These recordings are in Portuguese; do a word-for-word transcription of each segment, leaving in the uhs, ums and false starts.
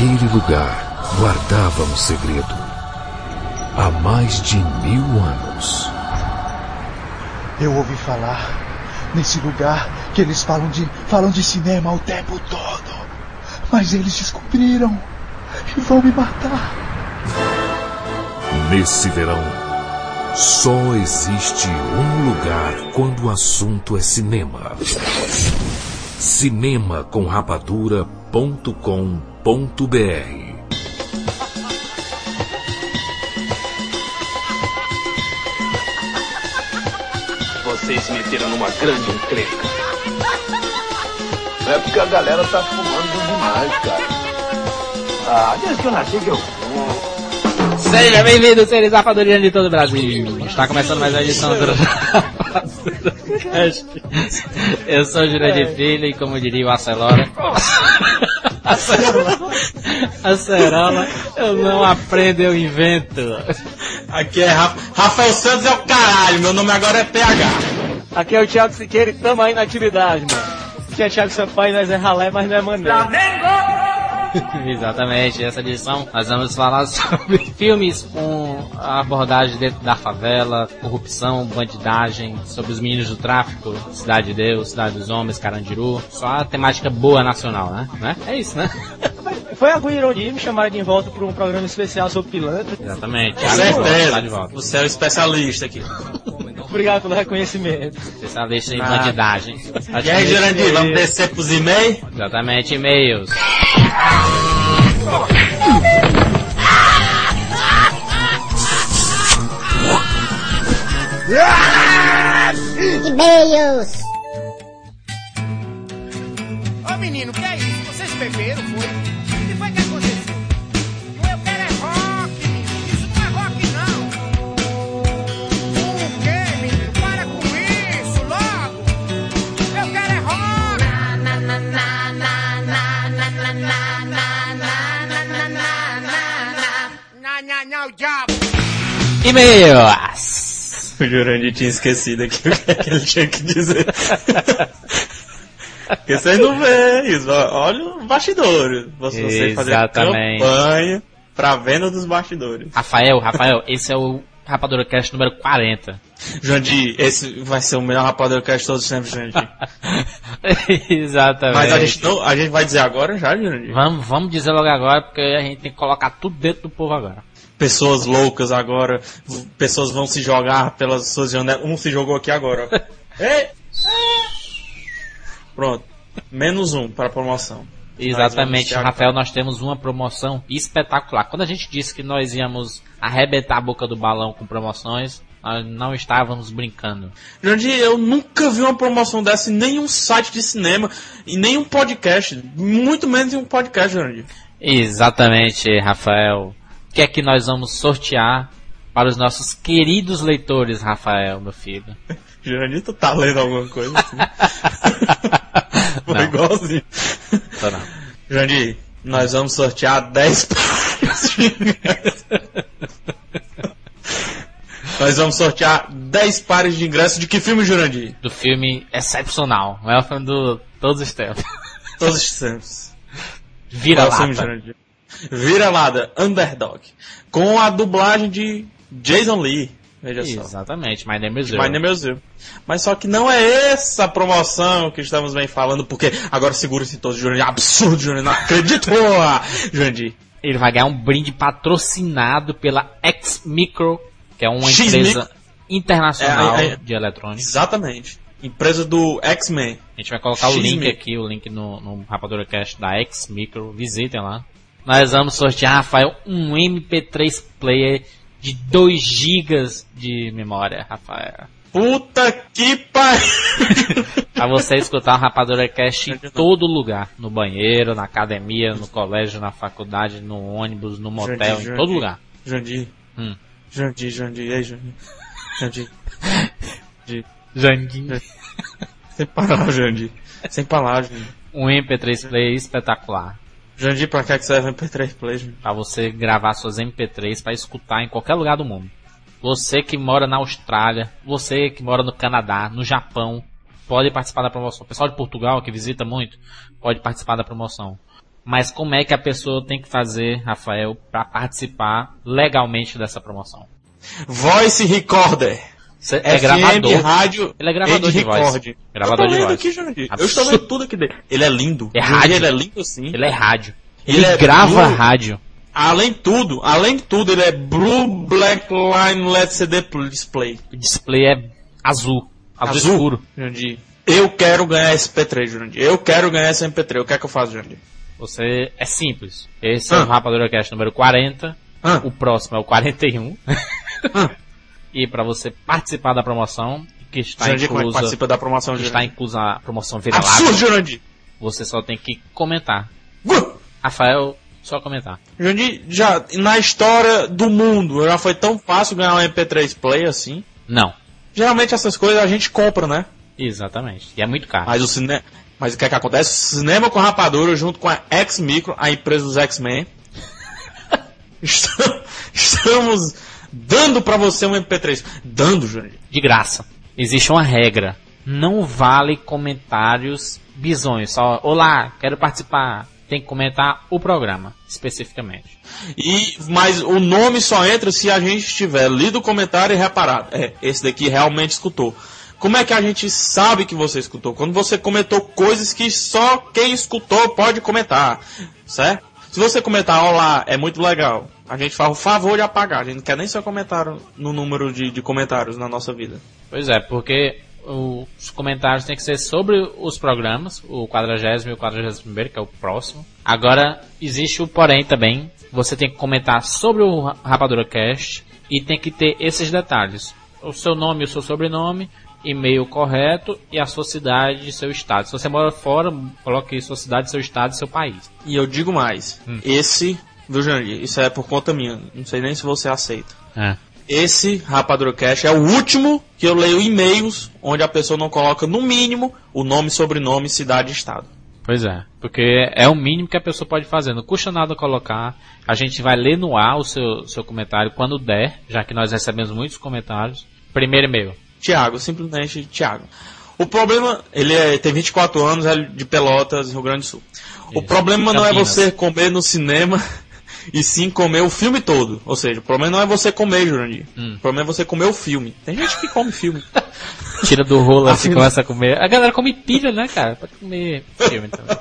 Aquele lugar guardava um segredo. Há mais de mil anos. Eu ouvi falar nesse lugar que eles falam de, falam de cinema o tempo todo. Mas eles descobriram e vão me matar. Nesse verão, só existe um lugar quando o assunto é cinema. cinema com rapadura ponto com ponto br. Vocês se meteram numa grande encrenca. É porque a galera tá fumando demais, cara. Ah, desde que eu nasci que eu fumo. Seja bem-vindo, seres rapadurinhas de todo o Brasil. Está começando mais uma edição do Rapadura. Eu sou o Jurandir Filho e, como diria o Acelora, Acerola, eu não aprendo, eu invento. Aqui é Ra- Rafael Santos é o caralho, meu nome agora é P H. Aqui é o Thiago Siqueira e tamo aí na atividade, mano. Aqui é Thiago Sampaio, nós é ralé, mas não é maneiro. Exatamente, essa edição nós vamos falar sobre filmes com abordagem dentro da favela, corrupção, bandidagem, sobre os meninos do tráfico, Cidade de Deus, Cidade dos Homens, Carandiru, só a temática boa nacional, né? né? É isso, né? Foi alguma ironia me chamaram de volta para um programa especial sobre pilantra. Exatamente, Com certeza, tá de volta. você é o especialista aqui. Obrigado pelo reconhecimento. Especialista em Ah. bandidagem. E aí, Jurandir, vamos descer pros e-mails? Exatamente, e-mails. E-mails. Ô menino, que é isso? Vocês beberam, foi? O que foi que aconteceu? Eu quero é rock, menino. Isso não é rock, não. O quê, menino? Para com isso, logo. Eu quero é rock. Na, na, na, na, na, na, na, na, na, na, na, na, na, na, na. Na, na, na, o diabo. E-mails. O Jurandir tinha esquecido aqui o que, é que ele tinha que dizer. Porque vocês não veem isso. Olha o bastidor. Você fazer Exatamente. campanha pra venda dos bastidores. Rafael, Rafael, esse é o Rapadura Cast número quarenta. Jurandir, esse vai ser o melhor Rapadura Cast de todos os tempos, Jurandir. Exatamente. Mas a gente, não, a gente vai dizer agora já, Jurandir? Vamos, vamos dizer logo agora, porque a gente tem que colocar tudo dentro do povo agora. Pessoas loucas agora, v- pessoas vão se jogar pelas suas janelas. Um se jogou aqui agora, ó. Ei! Pronto. Menos um para promoção. Exatamente, Nós Rafael, nós temos uma promoção espetacular. Quando a gente disse que nós íamos arrebentar a boca do balão com promoções, nós não estávamos brincando. Jurandir, eu nunca vi uma promoção dessa em nenhum site de cinema, em nenhum podcast, muito menos em um podcast, Jurandir. Exatamente, Rafael. O que é que nós vamos sortear para os nossos queridos leitores, Rafael, meu filho? Jurandir, tu tá lendo alguma coisa assim? Foi Não. igualzinho. Tô não. Jurandir, nós vamos sortear dez pares de ingressos. Nós vamos sortear dez pares de ingressos de que filme, Jurandir? Do filme excepcional, o maior filme de todos os tempos. Todos os tempos. Vira Qual filme, lata. Jurandir? Vira-lata, Underdog. Com a dublagem de Jason Lee. Veja só. Exatamente, My Name is My Earl. Name is Earl. Mas só que não é essa promoção que estamos bem falando, porque agora segura-se todos, Jurandir. Absurdo, Jurandir. Não acredito, Jurandir. Ele vai ganhar um brinde patrocinado pela X-Micro, que é uma X-Micro. empresa internacional É, é, é. de eletrônicos. Exatamente. Empresa do X-Men. A gente vai colocar o link X-Micro. aqui, o link no, no Rapadura Cast da X-Micro. Visitem lá. Nós vamos sortear, Rafael, um M P três player de dois gigas de memória, Rafael. Puta que pariu! Pra você escutar o Rapadura Cast em todo lugar. No banheiro, na academia, no colégio, na faculdade, no ônibus, no motel, Jurandir, em Jurandir. todo lugar. Jandir. Hum. Jandir, Jandir. E aí, Jandir? Jandir. Jandir. Janguinho. Sem palavras, Jandir. Sem palavras, Jandir. Um M P três player espetacular. Jandir, pra que é que serve M P três Play, Jandir? Pra você gravar suas M P três pra escutar em qualquer lugar do mundo. Você que mora na Austrália, você que mora no Canadá, no Japão, pode participar da promoção. O pessoal de Portugal, que visita muito, pode participar da promoção. Mas como é que a pessoa tem que fazer, Rafael, para participar legalmente dessa promoção? Voice Recorder. Cê é gravador. Rádio, ele é gravador de voz. Gravador de voz. Aqui, Jurandir. Eu estou vendo tudo aqui dele. Ele é lindo. É rádio. Ele é lindo assim. Ele é rádio. Ele, ele é grava blue. rádio. Além de tudo, além de tudo, ele é Blue Black Line L E D C D Display. O display é azul. Azul, Azul escuro. Jurandir. Eu quero ganhar esse P três, Jurandir. Eu quero ganhar esse M P três. O que é que eu faço, Jurandir? Você é simples. Esse ah. é o Rapadura Cast número quarenta. Ah. O próximo é o quarenta e um. ah. E para você participar da promoção, que está Jurandir, inclusa, como é que participa da promoção, que Jurandir? está inclusa a promoção vira-lata. Absurdo, Jurandir. Você só tem que comentar. Uh. Rafael, só comentar. Jurandir, já na história do mundo, já foi tão fácil ganhar um M P três Play assim? Não. Geralmente essas coisas a gente compra, né? Exatamente. E é muito caro. Mas o cinema, mas o que é que acontece? O Cinema com Rapadura junto com a X-Micro, a empresa dos X-Men, estamos dando pra você um M P três. Dando, Jurandir. De graça. Existe uma regra. Não vale comentários bizonhos. Só, olá, quero participar. Tem que comentar o programa, especificamente. E, mas o nome só entra se a gente tiver lido o comentário e reparado. É, esse daqui realmente escutou. Como é que a gente sabe que você escutou? Quando você comentou coisas que só quem escutou pode comentar, certo? Se você comentar, olá, é muito legal, a gente faz o favor de apagar. A gente não quer nem seu comentário no número de, de comentários na nossa vida. Pois é, porque os comentários têm que ser sobre os programas, o quadragésimo e o quadragésimo primeiro, que é o próximo. Agora, existe o porém também. Você tem que comentar sobre o Rapadura Cast e tem que ter esses detalhes. O seu nome e o seu sobrenome, e-mail correto e a sua cidade e seu estado. Se você mora fora, coloque sua cidade, seu estado e seu país. E eu digo mais, hum. esse, viu, Jandir, isso é por conta minha, não sei nem se você aceita. É. Esse Rapadura Cast é o último que eu leio e-mails onde a pessoa não coloca no mínimo o nome, sobrenome, cidade e estado. Pois é, porque é o mínimo que a pessoa pode fazer, não custa nada colocar. A gente vai ler no ar o seu, seu comentário quando der, já que nós recebemos muitos comentários. Primeiro e-mail. Tiago, simplesmente Tiago. O problema, ele é, tem vinte e quatro anos, é de Pelotas, Rio Grande do Sul. Isso. O problema não é você comer no cinema e sim comer o filme todo. Ou seja, o problema não é você comer, Jurandir. Hum. O problema é você comer o filme. Tem gente que come filme. Tira do rolo assim e começa a comer. A galera come pilha, né, cara? Pode comer filme também.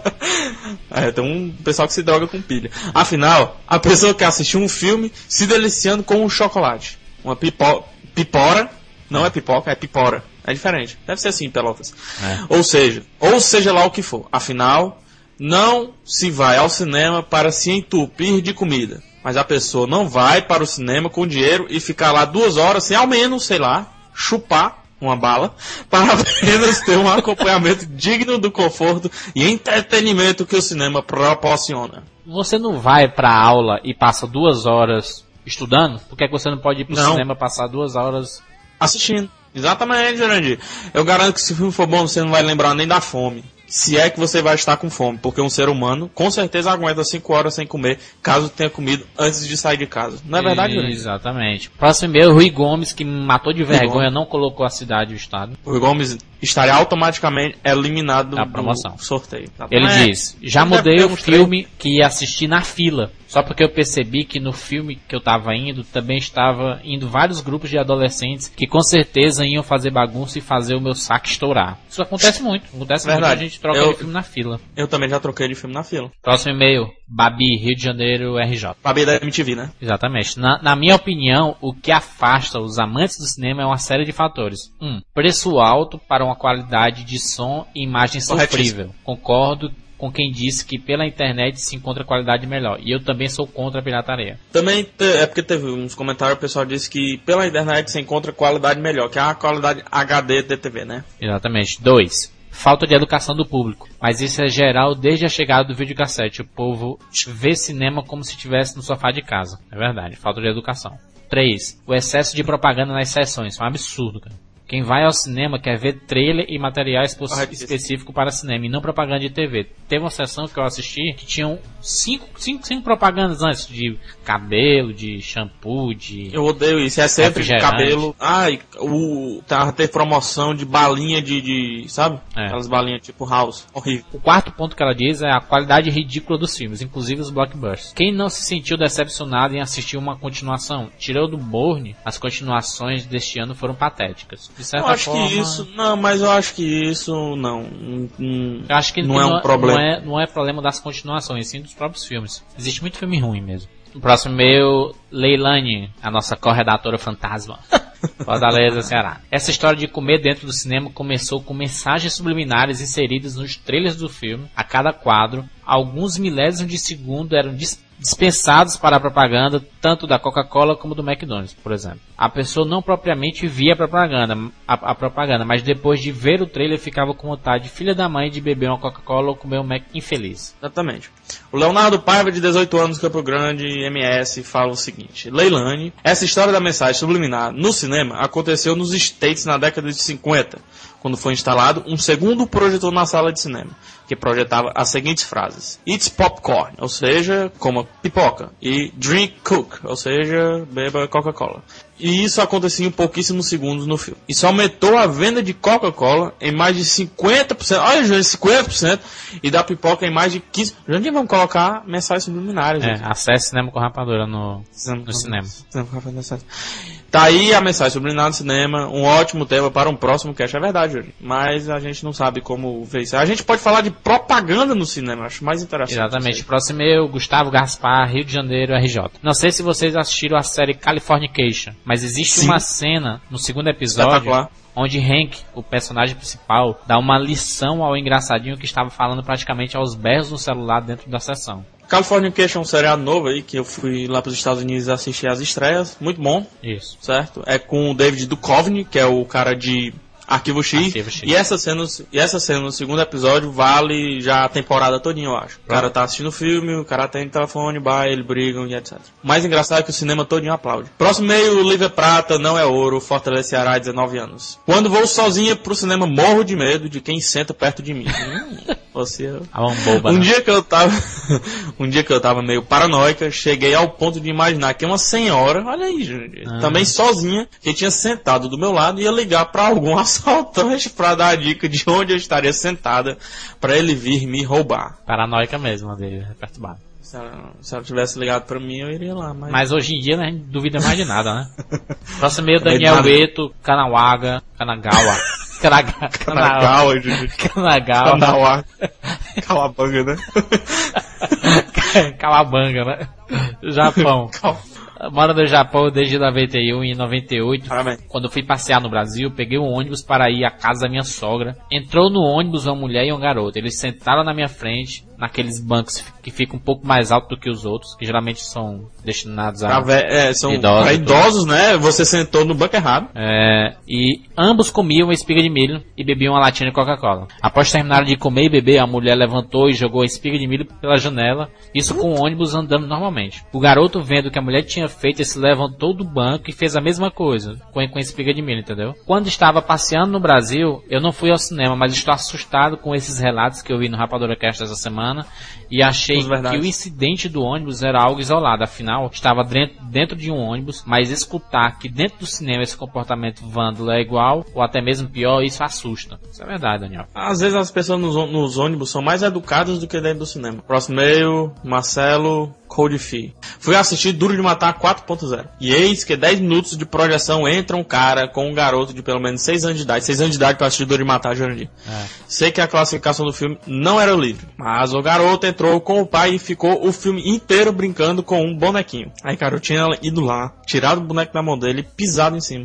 É, tem um pessoal que se droga com pilha. Afinal, a pessoa quer assistir um filme se deliciando com um chocolate. Uma pipo... pipora. Não é pipoca, é pipora. É diferente. Deve ser assim, Pelotas. É. Ou seja, ou seja lá o que for. Afinal, não se vai ao cinema para se entupir de comida. Mas a pessoa não vai para o cinema com dinheiro e ficar lá duas horas sem ao menos, sei lá, chupar uma bala, para apenas ter um acompanhamento digno do conforto e entretenimento que o cinema proporciona. Você não vai para a aula e passa duas horas estudando? Por que você não pode ir para o cinema passar duas horas assistindo? Exatamente, Jurandir. Eu garanto que se o filme for bom, você não vai lembrar nem da fome. Se é que você vai estar com fome, porque um ser humano com certeza aguenta cinco horas sem comer, caso tenha comido antes de sair de casa. Não é verdade, Jurandir? Exatamente. Próximo e-mail, Rui Gomes, que me matou de vergonha, não colocou a cidade e o estado. Rui Gomes estaria automaticamente eliminado da promoção. Do sorteio. Ele é. diz, já mudei o filme que ia assistir na fila. Só porque eu percebi que no filme que eu tava indo, também estava indo vários grupos de adolescentes que com certeza iam fazer bagunça e fazer o meu saco estourar. Isso acontece muito. Acontece Verdade. muito, a gente troca eu, de filme na fila. Eu também já troquei de filme na fila. Próximo e-mail, Babi, Rio de Janeiro, R J. Babi da M T V, né? Exatamente. Na, na minha opinião, o que afasta os amantes do cinema é uma série de fatores. Um, preço alto para uma qualidade de som e imagem sofrível. Concordo com quem disse que pela internet se encontra qualidade melhor. E eu também sou contra a pirataria. Também é porque teve uns comentários, o pessoal disse que pela internet se encontra qualidade melhor, que é a qualidade H D de T V, né? Exatamente. Dois, falta de educação do público. Mas isso é geral desde a chegada do videocassete. O povo vê cinema como se estivesse no sofá de casa. É verdade, falta de educação. Três, o excesso de propaganda nas sessões. Isso é um absurdo, cara. Quem vai ao cinema quer ver trailer e material espo- Corretíssimo. específico para cinema e não propaganda de T V. Teve uma sessão que eu assisti que tinham cinco, cinco, cinco propagandas antes de cabelo, de shampoo, de... Eu odeio isso, é sempre Refrigerante. cabelo. Ai, o. Tava ter promoção de balinha de. de sabe? É. Aquelas balinhas tipo house. Horrível. O quarto ponto que ela diz é a qualidade ridícula dos filmes, inclusive os blockbusters. Quem não se sentiu decepcionado em assistir uma continuação? Tirando do Bourne, as continuações deste ano foram patéticas. De Eu certa acho forma, que isso. Não, mas eu acho que isso não. Não, não- eu acho que não é um problema. Não é, não é problema das continuações, sim dos próprios filmes. Existe muito filme ruim mesmo. O próximo e-mail, Leilani, a nossa corredatora fantasma. Fortaleza, Ceará. Essa história de comer dentro do cinema começou com mensagens subliminares inseridas nos trailers do filme. A cada quadro, alguns milésimos de segundo eram dis- dispensados para a propaganda, tanto da Coca-Cola como do McDonald's, por exemplo. A pessoa não propriamente via a propaganda, a, a propaganda, mas depois de ver o trailer ficava com vontade, filha da mãe, de beber uma Coca-Cola ou comer um Mac infeliz. Exatamente. O Leonardo Paiva, de dezoito anos, Campo Grande, M S, fala o seguinte. Leilani, essa história da mensagem subliminar no cinema aconteceu nos States na década de cinquenta, quando foi instalado um segundo projetor na sala de cinema, que projetava as seguintes frases. It's popcorn, ou seja, coma pipoca. E drink Coke, ou seja, beba Coca-Cola. E isso acontecia em pouquíssimos segundos no filme. Isso aumentou a venda de Coca-Cola em mais de cinquenta por cento. Olha, gente, cinquenta por cento. E da pipoca em mais de quinze por cento. Gente, vamos colocar mensagens subliminares. É, gente. acesse Cinema com Rapadura no, no cinema. Tá aí a mensagem subliminar no cinema. Um ótimo tema para um próximo cast. É verdade, Júlio. Mas a gente não sabe como ver isso. A gente pode falar de propaganda no cinema. Acho mais interessante. Exatamente. Próximo e-mail, Gustavo Gaspar, Rio de Janeiro, R J. Não sei se vocês assistiram a série Californication, mas existe Sim. uma cena no segundo episódio Espetacular. onde Hank, o personagem principal, dá uma lição ao engraçadinho que estava falando praticamente aos berros no celular dentro da sessão. Californication é um seriado novo aí, que eu fui lá para os Estados Unidos assistir as estreias. Muito bom, Isso. certo? É com o David Duchovny, que é o cara de Arquivo X. Arquivo X. E essa cena, e essa cena no segundo episódio vale já a temporada todinha, eu acho. O cara tá assistindo o filme, o cara tem telefone, vai, eles brigam e etcétera. O mais engraçado é que o cinema todinho aplaude. Próximo meio, Lívia Prata, não é ouro, Fortaleza, Ceará, dezenove anos. Quando vou sozinha pro cinema, morro de medo de quem senta perto de mim. Hum, Você... A mão boba, Um né? dia que eu tava, um dia que eu tava meio paranoica, cheguei ao ponto de imaginar que uma senhora, olha aí, gente, Ah. também sozinha, que tinha sentado do meu lado, ia ligar pra algum assaltante pra dar a dica de onde eu estaria sentada pra ele vir me roubar. Paranoica mesmo, dele, perturbado. Se ela, se ela tivesse ligado pra mim, eu iria lá, mas... Mas hoje em dia, né, a gente duvida mais de nada, né? Próximo e-mail, Também Daniel nada. Eto, Kanagawa, Kanagawa. Kanaga- Kanagawa, gente. Kanagawa. Kanagawa. Calabanga, né? Calabanga, né? Japão. Moro no Japão desde noventa e um e noventa e oito. Parabéns. Quando fui passear no Brasil, peguei um ônibus para ir à casa da minha sogra. Entrou no ônibus uma mulher e um garoto. Eles sentaram na minha frente, naqueles bancos que ficam um pouco mais altos do que os outros, que geralmente são destinados a... Pra ve- é, são Idosos, pra idosos, né? Você sentou no banco errado. É, e ambos comiam uma espiga de milho e bebiam uma latinha de Coca-Cola. Após terminar de comer e beber, a mulher levantou e jogou a espiga de milho pela janela, isso com o ônibus andando normalmente. O garoto, vendo que a mulher tinha feito, ele se levantou do banco e fez a mesma coisa, com, com a espiga de milho, entendeu? Quando estava passeando no Brasil, eu não fui ao cinema, mas estou assustado com esses relatos que eu vi no Rapadura Cast essa semana, e achei Os verdades. que o incidente do ônibus era algo isolado, afinal, estava dentro, dentro de um ônibus, mas escutar que dentro do cinema esse comportamento vândalo é igual, ou até mesmo pior, isso assusta. Isso é verdade, Daniel. Às vezes as pessoas nos, ô- nos ônibus são mais educadas do que dentro do cinema. Próximo e-mail, Marcelo Codifi. Fui assistir Duro de Matar quatro ponto zero. E eis que dez minutos de projeção entra um cara com um garoto de pelo menos seis anos de idade. seis anos de idade pra assistir Duro de Matar, Jurandir. É. Sei que a classificação do filme não era livre, mas o garoto entrou com o pai e ficou o filme inteiro brincando com um bonequinho. Aí, cara, eu tinha ido lá, tirado o boneco da mão dele e pisado em cima.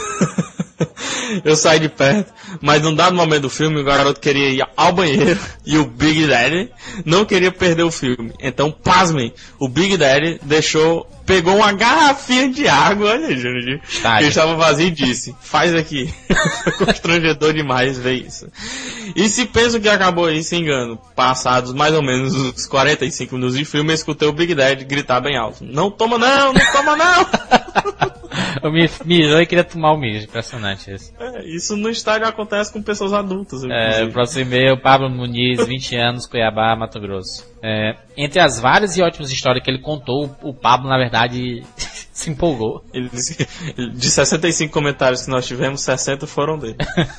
Eu saí de perto, mas num dado momento do filme o garoto queria ir ao banheiro e o Big Daddy não queria perder o filme. Então, pasmem, o Big Daddy deixou, pegou uma garrafinha de água, olha, Júnior, que estava vazio e disse, faz aqui. Foi constrangedor demais ver isso. E se penso que acabou aí, se engano, passados mais ou menos uns quarenta e cinco minutos de filme, eu escutei o Big Daddy gritar bem alto, não toma não, não toma não! Eu me mijou e queria tomar o mijo. Impressionante isso. É, isso no estádio acontece com pessoas adultas. É, próximo e-mail, Pablo Muniz, vinte anos, Cuiabá, Mato Grosso. É, entre as várias e ótimas histórias que ele contou, o Pablo, na verdade, se empolgou. Ele disse, de sessenta e cinco comentários que nós tivemos, sessenta foram dele.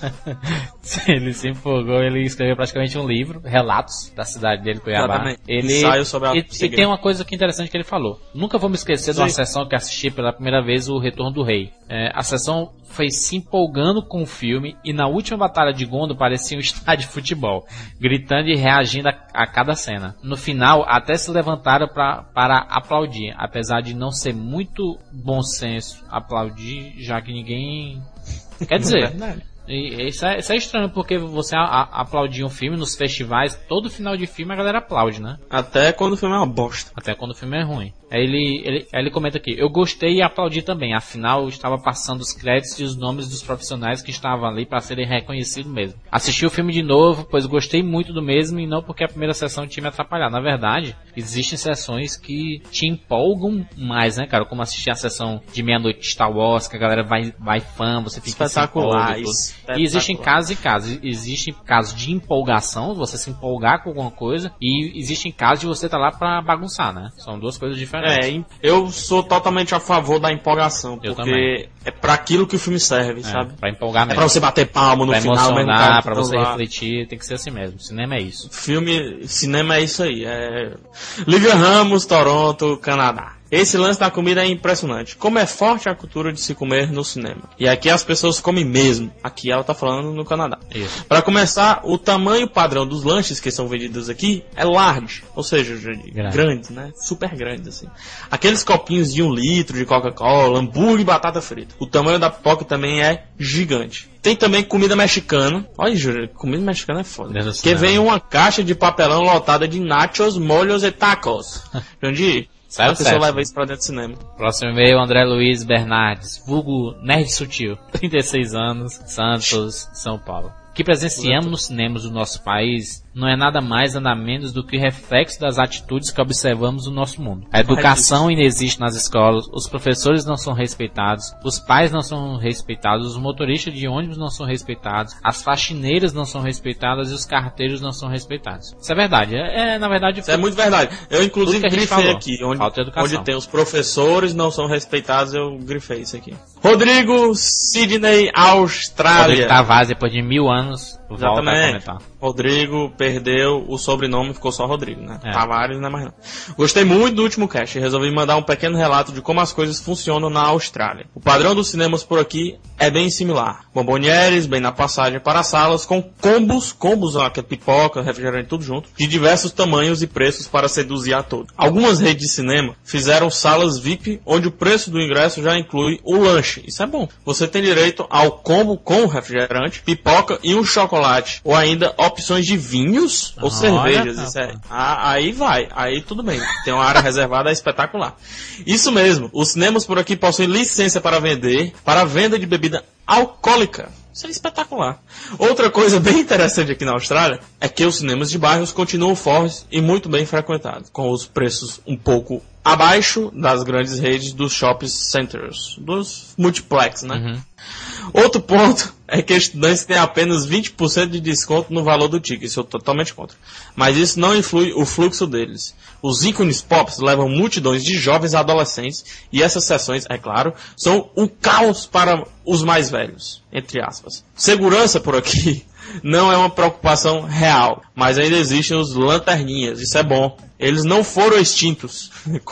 Ele se empolgou, ele escreveu praticamente um livro, relatos da cidade dele, Cuiabá. Exatamente. Ele, Ensaio sobre a e, e tem uma coisa que interessante que ele falou. Nunca vou me esquecer de uma sessão que assisti pela primeira vez, o Retorno do Rei. É, a sessão foi se empolgando com o filme e na última batalha de Gondor parecia um estádio de futebol, gritando e reagindo a, a cada cena. No final, até se levantaram pra, para aplaudir, apesar de não ser muito bom senso aplaudir, já que ninguém... Quer dizer... E isso é, isso é estranho, porque você a, a, aplaudir um filme nos festivais, todo final de filme a galera aplaude, né? Até quando o filme é uma bosta. Até quando o filme é ruim. Aí ele, ele, aí ele comenta aqui: eu gostei e aplaudi também, afinal estava passando os créditos e os nomes dos profissionais que estavam ali para serem reconhecidos mesmo. Assisti o filme de novo, pois gostei muito do mesmo e não porque a primeira sessão tinha me atrapalhado. Na verdade, existem sessões que te empolgam mais, né, cara? Como assistir a sessão de meia-noite de Star Wars, que a galera vai, vai fã, você fica espetacular. E existem casos e casos. Existem casos de empolgação, você se empolgar com alguma coisa, e existem casos de você estar lá pra bagunçar, né? São duas coisas diferentes. É, eu sou totalmente a favor da empolgação, eu porque também. É pra aquilo que o filme serve, é, sabe? Pra empolgar mesmo. É pra você bater palmo no pra final, mesmo emocionar, pra tá você lá. refletir, tem que ser assim mesmo. Cinema é isso. Filme, cinema é isso aí. É... Lívia Ramos, Toronto, Canadá. Esse lance da comida é impressionante. Como é forte a cultura de se comer no cinema. E aqui as pessoas comem mesmo. Aqui ela tá falando no Canadá. Isso. Para começar, o tamanho padrão dos lanches que são vendidos aqui é large. Ou seja, grande, grande né? Super grande, assim. Aqueles copinhos de um litro de Coca-Cola, hambúrguer e batata frita. O tamanho da pipoca também é gigante. Tem também comida mexicana. Olha, Júlio, comida mexicana é foda. Deus que vem uma caixa de papelão lotada de nachos, molhos e tacos. Onde Sério, a pessoa certo. leva isso pra dentro do cinema. Próximo e-mail, André Luiz Bernardes, vulgo Nerd Sutil, trinta e seis anos, Santos, São Paulo. O que presenciamos nos cinemas do nosso país não é nada mais, nada menos do que reflexo das atitudes que observamos no nosso mundo. A educação inexiste nas escolas, os professores não são respeitados, os pais não são respeitados, os motoristas de ônibus não são respeitados, as faxineiras não são respeitadas e os carteiros não são respeitados. Isso é verdade. É, é na verdade... Isso é muito verdade. Eu, inclusive, grifei aqui. Onde, onde tem os professores não são respeitados, eu grifei isso aqui. Rodrigo Sidney, Austrália. Rodrigo Tavares, depois de mil anos, volta a comentar. Rodrigo perdeu o sobrenome, ficou só Rodrigo, né? É. Tavares não é mais não. Gostei muito do último cast e resolvi mandar um pequeno relato de como as coisas funcionam na Austrália. O padrão dos cinemas por aqui é bem similar. Bombonieres, bem na passagem para as salas, com combos, combos, ó, que é pipoca, refrigerante, tudo junto, de diversos tamanhos e preços para seduzir a todos. Algumas redes de cinema fizeram salas V I P, onde o preço do ingresso já inclui o lanche. Isso é bom. Você tem direito ao combo com refrigerante, pipoca e um chocolate, ou ainda opções de vinhos ou Olha, cervejas. tá, Isso é, ah, aí vai, aí tudo bem. Tem uma área reservada, é espetacular. Isso mesmo, os cinemas por aqui possuem licença para vender, para a venda de bebida alcoólica. Isso é espetacular. Outra coisa bem interessante aqui na Austrália é que os cinemas de bairros continuam fortes e muito bem frequentados, com os preços um pouco abaixo das grandes redes dos shopping centers, dos multiplex, né? Uhum. Outro ponto é que estudantes têm apenas vinte por cento de desconto no valor do ticket. Isso eu tô totalmente contra. Mas isso não influi o fluxo deles. Os ícones pop levam multidões de jovens e adolescentes e essas sessões, é claro, são o caos para os mais velhos, entre aspas. Segurança por aqui não é uma preocupação real, mas ainda existem os lanterninhas. Isso é bom. Eles não foram extintos.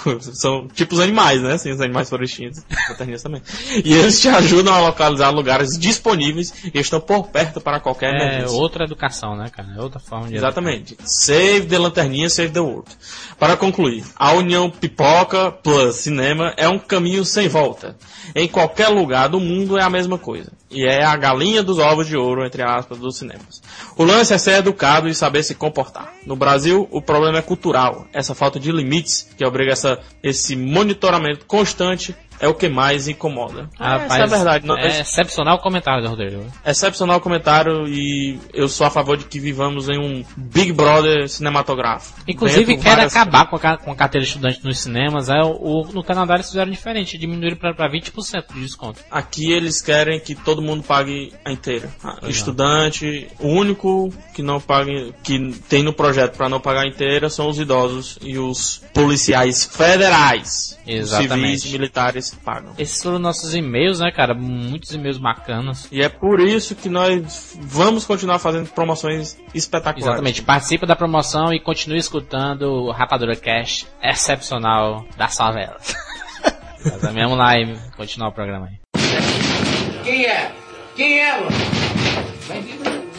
São tipos animais, né? Sim, os animais foram extintos. Lanterninhas também. E eles te ajudam a localizar lugares disponíveis e estão por perto para qualquer É emergência. outra educação, né, cara? É outra forma de Exatamente. Save the lanterninha, save the world. Para concluir, a união pipoca plus cinema é um caminho sem volta. Em qualquer lugar do mundo é a mesma coisa. E é a galinha dos ovos de ouro, entre aspas, dos cinemas. O lance é ser educado e saber se comportar. No Brasil, o problema é cultural. Essa falta de limites, que obriga essa, esse monitoramento constante, é o que mais incomoda. Rapaz, Essa é a verdade. Não, é excepcional o comentário do Rodrigo. Excepcional comentário e eu sou a favor de que vivamos em um Big Brother cinematográfico. Inclusive, Dentro, quer várias... acabar com a, com a carteira de estudante nos cinemas. É, o, no Canadá eles fizeram diferente, diminuíram para vinte por cento de desconto. Aqui eles querem que todo mundo pague a inteira. A estudante, o único que não paga, que tem no projeto para não pagar a inteira são os idosos e os policiais federais. Exatamente. Os civis e militares pagam. Esses foram nossos e-mails, né, cara? Muitos e-mails bacanas. E é por isso que nós vamos continuar fazendo promoções espetaculares. Exatamente. Participa da promoção e continue escutando o Rapadura Cash excepcional das favelas. Vamos lá e continuar o programa aí. Quem é? Quem é, mano? Vai vir.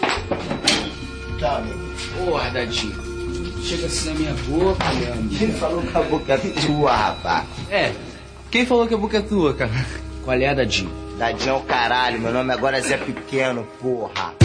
Tá, amigo. Porra, Dadinho. Chega assim na minha boca, meu amigo. Quem falou que a boca é tua, rapaz? É. Quem falou que a boca é tua, cara? Qual é, Dadinho? Dadinho é o caralho. Meu nome agora é Zé Pequeno, porra.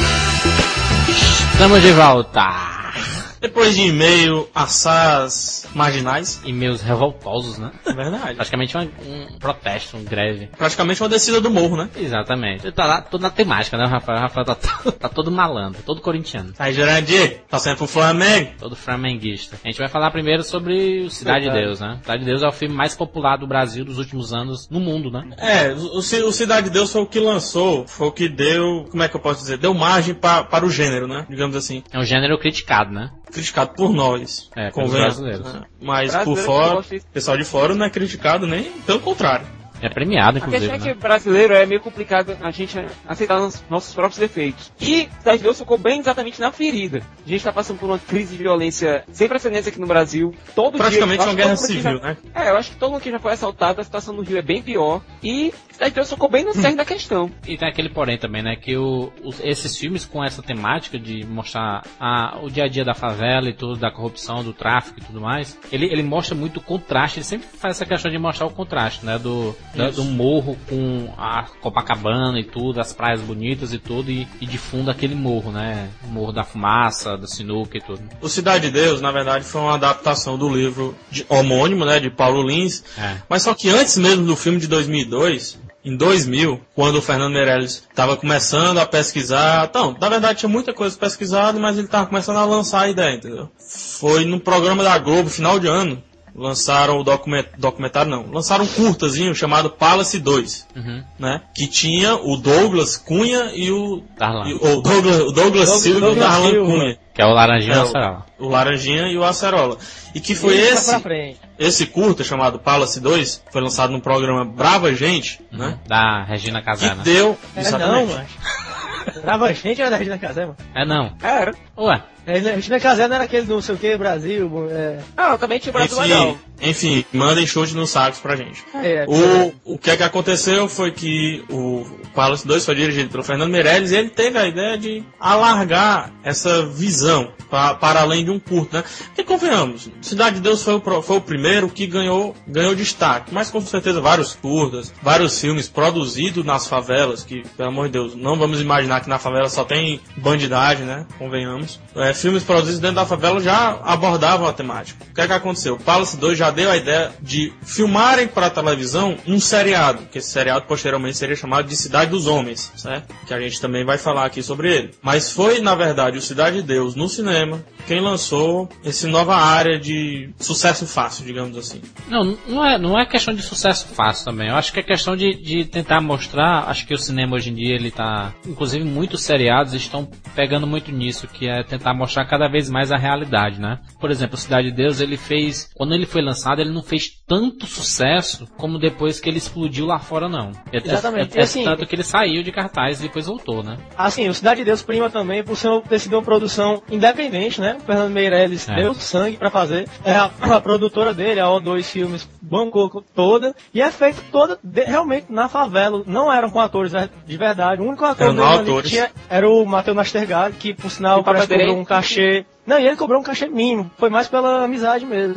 Estamos de volta. Depois de e-mail assaz marginais. E-mails revoltosos, né? É verdade. Praticamente um, um protesto, um greve. Praticamente uma descida do morro, né? Exatamente. Tá lá toda na temática, né, Rafael? O Rafael tá, tá todo malandro, todo corintiano. Aí, Jurandir, tá sempre pro Flamengo. Todo flamenguista. A gente vai falar primeiro sobre o Cidade de Deus, né? Cidade de Deus é o filme mais popular do Brasil dos últimos anos no mundo, né? É, o, o Cidade de Deus foi o que lançou, foi o que deu, como é que eu posso dizer? Deu margem pra, para o gênero, né? Digamos assim. É um gênero criticado, né? Criticado por nós, é, pelos brasileiros. Né? Mas por fora, o pessoal de fora não é criticado nem, pelo contrário. É premiado, inclusive. A questão né? é que brasileiro é meio complicado a gente aceitar os nossos próprios defeitos. E Cidade de Deus tocou bem exatamente na ferida. A gente tá passando por uma crise de violência sem precedentes aqui no Brasil. Todo Praticamente dia, uma guerra civil, já, né? É, eu acho que todo mundo que já foi assaltado, a situação no Rio é bem pior. E Cidade de Deus tocou bem no cerne da questão. E tem aquele porém também, né? Que o, os, esses filmes com essa temática de mostrar a, o dia a dia da favela e tudo, da corrupção, do tráfico e tudo mais, ele, ele mostra muito o contraste. Ele sempre faz essa questão de mostrar o contraste, né? Do, da, do morro com a Copacabana e tudo, as praias bonitas e tudo, e, e de fundo aquele morro, né? O morro da fumaça, da sinuca e tudo. O Cidade de Deus, na verdade, foi uma adaptação do livro de, homônimo, né? De Paulo Lins. É. Mas só que antes mesmo do filme de dois mil e dois... Em dois mil, quando o Fernando Meirelles estava começando a pesquisar, então, na verdade tinha muita coisa pesquisada, mas ele estava começando a lançar a ideia, entendeu? Foi no programa da Globo, final de ano, lançaram o document, documentário, não, lançaram um curtazinho chamado Palace dois, uhum. né? Que tinha o Douglas Cunha e o, Darlan. e, o Douglas, o Douglas Silva e o Darlan Cunha. Que é o Laranjinha é, e o Acerola. O, o Laranjinha e o Acerola. E que foi esse, esse curta chamado Palace dois, foi lançado no programa Brava Gente, uhum. né? Da Regina Casé, que né? deu, é exatamente. não, mas... Brava Gente era da Regina Casé, mano? É não. Era. Ué. Regina Casé não era aquele não sei o que, Brasil, é... Ah, também tinha Brasil legal. Enfim, mandem chute nos sacos pra gente. É, o, o que é que aconteceu foi que o Palace dois foi dirigido pelo Fernando Meirelles e ele teve a ideia de alargar essa visão pra, para além de um curto, né? Porque convenhamos, Cidade de Deus foi o, foi o primeiro que ganhou, ganhou destaque, mas com certeza vários curtas, vários filmes produzidos nas favelas, que, pelo amor de Deus, não vamos imaginar que na favela só tem bandidagem, né? Convenhamos. É, filmes produzidos dentro da favela já abordavam a temática. O que é que aconteceu? O Palace dois já deu a ideia de filmarem para a televisão um seriado, que esse seriado posteriormente seria chamado de Cidade dos Homens, certo? Que a gente também vai falar aqui sobre ele. Mas foi, na verdade, o Cidade de Deus no cinema quem lançou essa nova área de sucesso fácil, digamos assim. Não, não é, não é questão de sucesso fácil também. Eu acho que é questão de, de tentar mostrar, acho que o cinema hoje em dia, ele tá, inclusive muitos seriados estão pegando muito nisso, que é tentar mostrar cada vez mais a realidade, né? Por exemplo, Cidade de Deus, ele fez, quando ele foi lançado, ele não fez tanto sucesso como depois que ele explodiu lá fora, não. É, Exatamente. É, é, é assim, tanto que ele saiu de cartaz e depois voltou, né? Assim, o Cidade de Deus prima também por ser, ter sido uma produção independente, né? O Fernando Meirelles é. deu sangue pra fazer. É a, a produtora dele, a O dois Filmes, bancou toda. E é feito toda de, realmente na favela. Não eram com atores de verdade. O único ator dele ali que tinha era o Matheus Nastergalli, que por sinal parece que cobrou um cachê. Não, e ele cobrou um cachê mínimo. Foi mais pela amizade mesmo.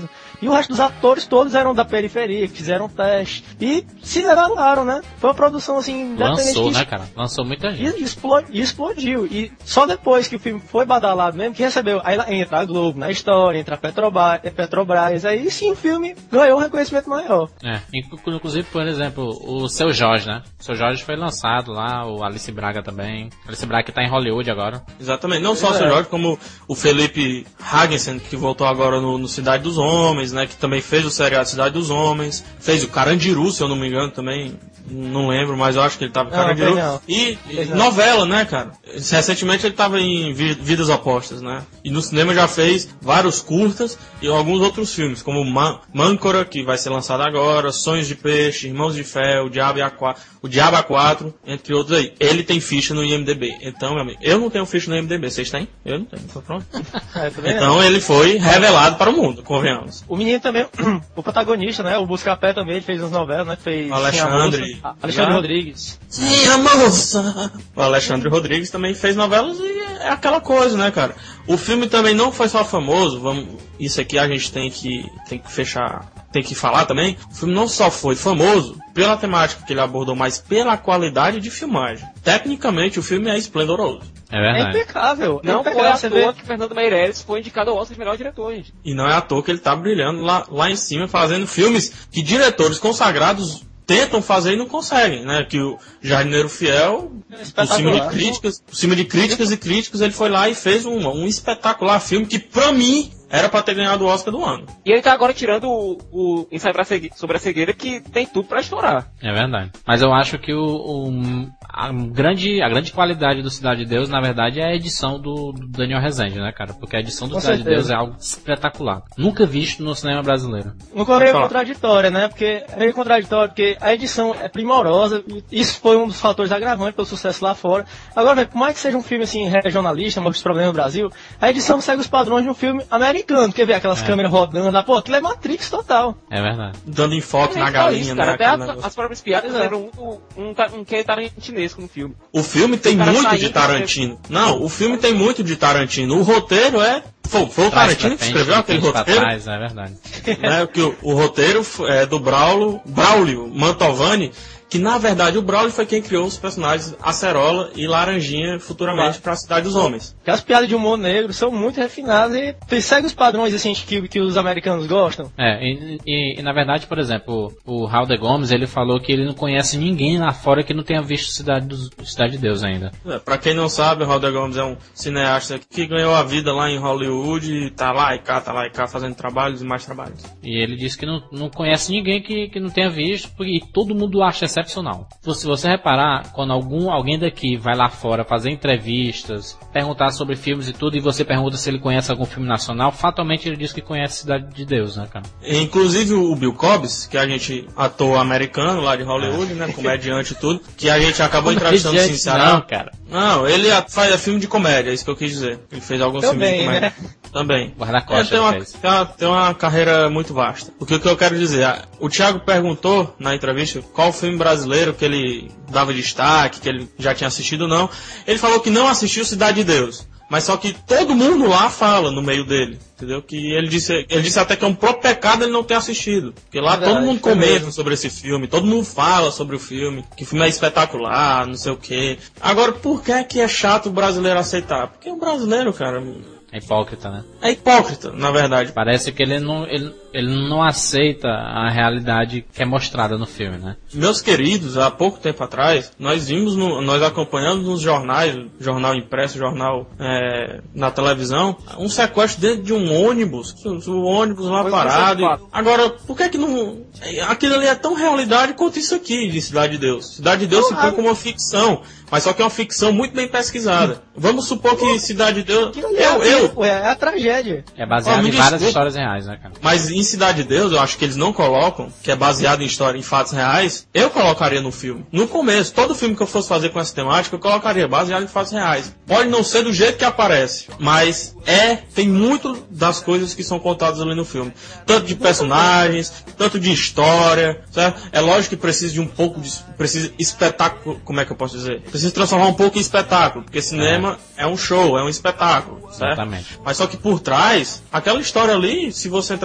E o resto dos atores todos eram da periferia, que fizeram teste. E se levantaram, né? Foi uma produção assim... Lançou, que... né, cara? Lançou muita gente. E explodiu, e explodiu. E só depois que o filme foi badalado mesmo, que recebeu... Aí entra a Globo na história, entra a Petrobras, Petrobras. Aí sim o filme ganhou um reconhecimento maior. É, inclusive, por exemplo, o Seu Jorge, né? O Seu Jorge foi lançado lá, o Alice Braga também. Alice Braga que tá em Hollywood agora. Exatamente. Não só o Seu Jorge, como o Felipe Hagensen, que voltou agora no, no Cidade dos Homens, né? Que também fez o seriado Cidade dos Homens. Fez o Carandiru, se eu não me engano, também. Não lembro, mas eu acho que ele tava em Carandiru. Não, e, e novela, né, cara? Recentemente ele tava em Vidas Opostas, né? E no cinema já fez vários curtas e alguns outros filmes, como Man Mâncora, que vai ser lançado agora, Sonhos de Peixe, Irmãos de Fé, O Diabo e a Quatro, O Diabo a Quatro, entre outros aí. Ele tem ficha no I M D B. Então, meu amigo, eu não tenho ficha no I M D B. Vocês têm? Eu não tenho. Então, pronto. Então ele foi revelado para o mundo, convenhamos. O menino também, o protagonista, né? O Buscapé também, ele fez umas novelas, né? Fez o Alexandre. Alexandre já? Rodrigues. Sim, a moça. O Alexandre Rodrigues também fez novelas e é aquela coisa, né, cara? O filme também não foi só famoso, vamos, isso aqui a gente tem que, tem que fechar, tem que falar também. O filme não só foi famoso pela temática que ele abordou, mas pela qualidade de filmagem. Tecnicamente, o filme é esplendoroso. É verdade. É impecável. Não é foi à toa que Fernando Meirelles foi indicado ao Oscar de melhor diretor, gente. E não é à toa que ele tá brilhando lá, lá em cima, fazendo filmes que diretores consagrados tentam fazer e não conseguem, né? Que o Jardineiro Fiel, por cima de críticas, por cima de críticas e críticos, ele foi lá e fez um, um espetacular filme que, pra mim, era pra ter ganhado o Oscar do ano. E ele tá agora tirando o, o ensaio sobre a cegueira, que tem tudo pra estourar. É verdade. Mas eu acho que o, o, a, grande, a grande qualidade do Cidade de Deus, na verdade, é a edição do, do Daniel Rezende, né, cara? Porque a edição do Com Cidade certeza. de Deus é algo espetacular. Nunca visto no cinema brasileiro. Nunca é meio contraditória, né? Porque é meio contraditório, porque a edição é primorosa. Isso foi um dos fatores agravantes pelo sucesso lá fora. Agora, véio, por mais que seja um filme assim, regionalista, mostra os problemas do Brasil, a edição segue os padrões de um filme americano. Quer ver aquelas é. câmeras rodando lá? Pô, aquilo é Matrix total. É verdade. Dando enfoque é, na galinha, isso, cara, né? Até a, as próprias piadas lembram um, um, um, um que é tarantinesco no filme. O filme tem muito de Tarantino. Não, o filme tem muito de Tarantino. O roteiro é... Foi, foi o Tarantino que escreveu aquele roteiro? Trás, é verdade. É, que o, o roteiro é do Braulio, Braulio Mantovani, que na verdade o Braulio foi quem criou os personagens Acerola e Laranjinha futuramente para a Cidade dos Homens. As piadas de humor negro são muito refinadas e segue os padrões assim, que, que os americanos gostam. É, e, e, e na verdade, por exemplo, o Raul de Gomes, ele falou que ele não conhece ninguém lá fora que não tenha visto Cidade, dos, Cidade de Deus ainda. É, para quem não sabe, o Raul de Gomes é um cineasta que ganhou a vida lá em Hollywood e tá lá e cá, tá lá e cá fazendo trabalhos e mais trabalhos. E ele disse que não, não conhece ninguém que, que não tenha visto e todo mundo acha excepcional. Se você reparar, quando algum, alguém daqui vai lá fora fazer entrevistas, perguntar sobre filmes e tudo, e você pergunta se ele conhece algum filme nacional, fatalmente ele diz que conhece Cidade de Deus, né, cara? Inclusive o Bill Cobbs, que a gente, ator americano lá de Hollywood, né, comediante e tudo, que a gente acabou entrevistando assim, Ceará. Não, cara. Não, ele faz filme de comédia, é isso que eu quis dizer. Ele fez alguns filmes de comédia. Né? Também. Guarda-costas. Tem uma, tem, uma, tem uma carreira muito vasta. O que, o que eu quero dizer, o Thiago perguntou na entrevista qual filme brasileiro que ele dava destaque, que ele já tinha assistido ou não. Ele falou que não assistiu Cidade de Deus. Mas só que todo mundo lá fala no meio dele, entendeu? Que ele disse, ele disse até que é um próprio pecado ele não ter assistido. Porque lá verdade, todo mundo comenta mesmo. sobre esse filme, todo mundo fala sobre o filme, que o filme é espetacular, não sei o quê. Agora, por que é que é chato o brasileiro aceitar? Porque o brasileiro, cara... É hipócrita, né? É hipócrita, na verdade. Parece que ele não, ele, ele não aceita a realidade que é mostrada no filme, né? Meus queridos, há pouco tempo atrás, nós vimos, no, nós acompanhamos nos jornais, jornal impresso, jornal é, na televisão, um sequestro dentro de um ônibus, o ônibus lá parado. E, agora, por que que não... Aquilo ali é tão realidade quanto isso aqui de Cidade de Deus. Cidade de Deus se põe como uma ficção, mas só que é uma ficção muito bem pesquisada. Vamos supor que Cidade de Deus... Eu, eu, Ué, é a tragédia. É baseado oh, em várias desculpa. histórias reais, né, cara? Mas em Cidade de Deus, eu acho que eles não colocam, que é baseado em história, em fatos reais, eu colocaria no filme. No começo, todo filme que eu fosse fazer com essa temática, eu colocaria baseado em fatos reais. Pode não ser do jeito que aparece, mas é, tem muito das coisas que são contadas ali no filme. Tanto de personagens, tanto de história, certo? É lógico que precisa de um pouco de... Precisa espetáculo, como é que eu posso dizer? Precisa transformar um pouco em espetáculo, porque cinema é, é um show, é um espetáculo, certo? Exatamente. Mas só que por trás, aquela história ali, se você entrar na favela,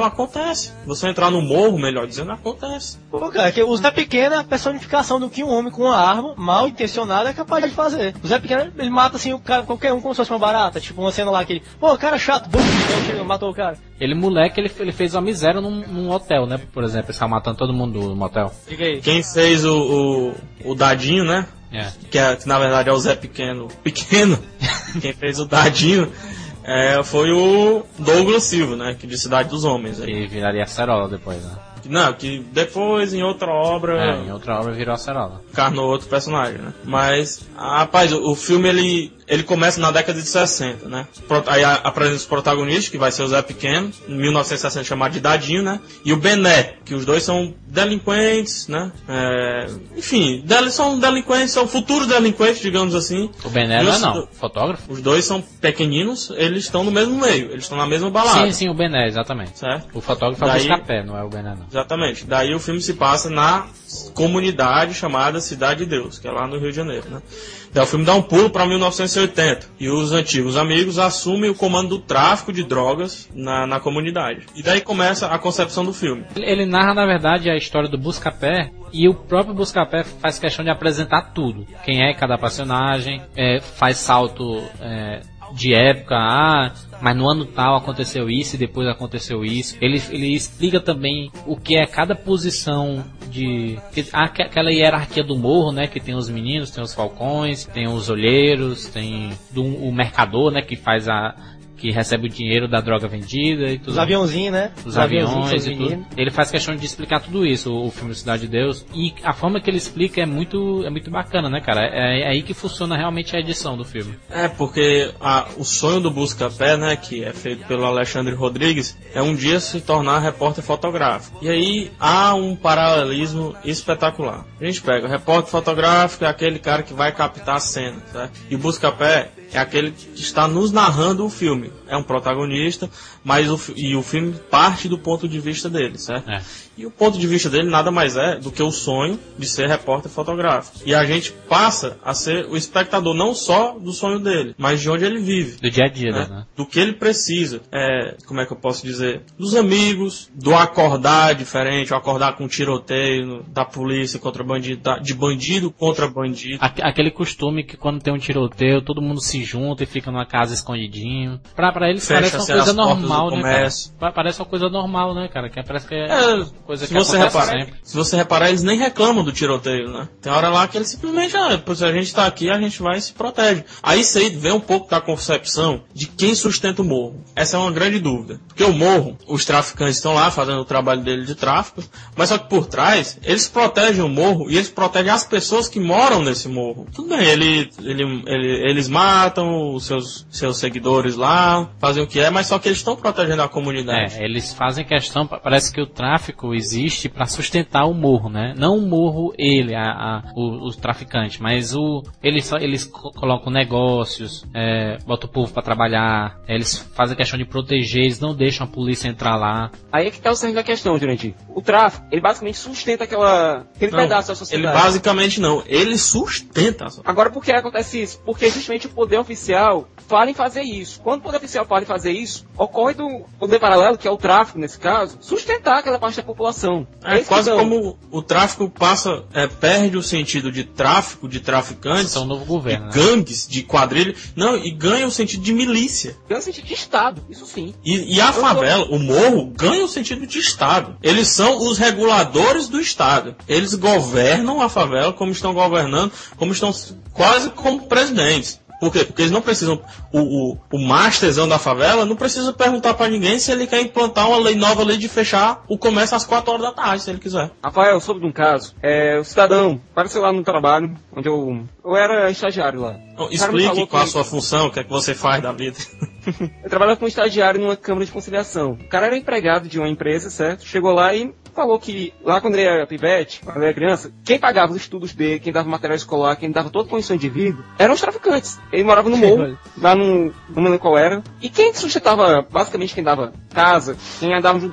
favela acontece. Você entrar no morro, melhor dizendo, acontece. Pô, cara, que o Zé Pequeno é a personificação do que um homem com uma arma mal intencionada é capaz de fazer. O Zé Pequeno, ele mata assim o cara, qualquer um como se fosse uma barata. Tipo, uma cena lá que ele, pô, cara chato, bum, então matou o cara. Ele, moleque, ele, ele fez uma miséria num, num hotel, né? Por exemplo, ele estava matando todo mundo no motel. Diga aí. Quem fez o, o, o Dadinho, né? É. Que, é, que na verdade é o Zé Pequeno. Pequeno. Quem fez o Dadinho é, foi o Douglas Silva, né? Que de Cidade dos Homens. Aí. E viraria acerola depois, né? Não, que depois em outra obra... É, em outra obra virou acerola. Encarnou outro personagem, né? Mas, rapaz, o, o filme ele, ele começa na década de sessenta, né? Aí apresenta os protagonistas, que vai ser o Zé Pequeno, em mil novecentos e sessenta chamado de Dadinho, né? E o Bené, que os dois são delinquentes, né? É, enfim, del, são delinquentes, são futuros delinquentes, digamos assim. O Bené não é não, fotógrafo? Os dois são pequeninos, eles estão no mesmo meio, eles estão na mesma balada. Sim, sim, o Bené, exatamente. Certo? O fotógrafo é o Buscapé, não é o Bené não. Exatamente. Daí o filme se passa na comunidade chamada Cidade de Deus, que é lá no Rio de Janeiro, né? Daí o filme dá um pulo para mil novecentos e oitenta e os antigos amigos assumem o comando do tráfico de drogas na, na comunidade. E daí começa a concepção do filme. Ele narra, na verdade, a história do Buscapé e o próprio Buscapé faz questão de apresentar tudo. Quem é cada personagem, é, faz salto... É, de época, ah, mas no ano tal aconteceu isso e depois aconteceu isso. Ele, ele explica também o que é cada posição de... aquela hierarquia do morro, né, que tem os meninos, tem os falcões, tem os olheiros, tem do, o mercador, né, que faz a... que recebe o dinheiro da droga vendida e tudo. Os aviãozinhos, né? Os, Os aviões e tudo. Ele faz questão de explicar tudo isso, o, o filme Cidade de Deus. E a forma que ele explica é muito, é muito bacana, né, cara? É, é aí que funciona realmente a edição do filme. É, porque a, o sonho do Buscapé, né, que é feito pelo Alexandre Rodrigues, é um dia se tornar repórter fotográfico. E aí há um paralelismo espetacular. A gente pega o repórter fotográfico, é aquele cara que vai captar a cena, certo? E o Buscapé é aquele que está nos narrando o filme. É um protagonista, mas o, e o filme parte do ponto de vista dele, certo? É. E o ponto de vista dele nada mais é do que o sonho de ser repórter fotográfico. E a gente passa a ser o espectador não só do sonho dele, mas de onde ele vive. Do dia a dia, né? né? Do que ele precisa. É, como é que eu posso dizer? Dos amigos, do acordar diferente, o acordar com tiroteio da polícia contra bandido, de bandido contra bandido. Aquele costume que quando tem um tiroteio, todo mundo se junta e fica numa casa escondidinho. Pra, pra eles Fecha, parece uma coisa normal, né, cara? Parece uma coisa normal, né, cara? Que parece que é, é coisa se que você acontece reparar, sempre. Se você reparar, eles nem reclamam do tiroteio, né? Tem hora lá que eles simplesmente, ah, se a gente tá aqui, a gente vai e se protege. Aí isso aí vem um pouco da concepção de quem sustenta o morro. Essa é uma grande dúvida. Porque o morro, os traficantes estão lá fazendo o trabalho deles de tráfico, mas só que por trás, eles protegem o morro e eles protegem as pessoas que moram nesse morro. Tudo bem, ele, ele, ele, eles matam os seus, seus seguidores lá, fazem o que é, mas só que eles estão protegendo a comunidade. É, eles fazem questão, parece que o tráfico existe para sustentar o morro, né? Não o morro, ele, a, a, o, o traficante, mas o, eles, eles colocam negócios, é, botam o povo para trabalhar, é, eles fazem questão de proteger, eles não deixam a polícia entrar lá. Aí é que tá o centro da questão, Jurandir. O tráfico, ele basicamente sustenta aquela, aquele não, pedaço da sociedade. Ele basicamente não, ele sustenta. Agora, por que acontece isso? Porque justamente o poder oficial fala em fazer isso. Quando o poder oficial fala em fazer isso, ocorre do poder paralelo, que é o tráfico nesse caso, sustentar aquela parte da população. É, é quase como o tráfico passa, é, perde o sentido de tráfico, de traficantes, é um novo governo, de gangues, né? De quadrilha, não, e ganha o sentido de milícia. Ganha o sentido de Estado, isso sim. E, e a Eu favela, tô... o morro, ganha o sentido de Estado. Eles são os reguladores do Estado. Eles governam a favela como estão governando, como estão quase como presidentes. Por quê? Porque eles não precisam, o, o, o masterzão da favela não precisa perguntar pra ninguém se ele quer implantar uma lei nova, lei de fechar o comércio às quatro horas da tarde, se ele quiser. Rafael, eu soube de um caso, é, o cidadão apareceu lá no trabalho, onde eu, eu era estagiário lá. Então, explique qual que... a sua função, o que é que você faz da vida. Eu trabalhava como estagiário numa câmara de conciliação. O cara era empregado de uma empresa, certo? Chegou lá e falou que lá quando ele era pivete, quando ele era criança, quem pagava os estudos dele, quem dava material escolar, quem dava toda condição de vida, eram os traficantes. Ele morava no morro, lá no, não lembro qual era. E quem sustentava, basicamente quem dava casa, quem andava ajudar,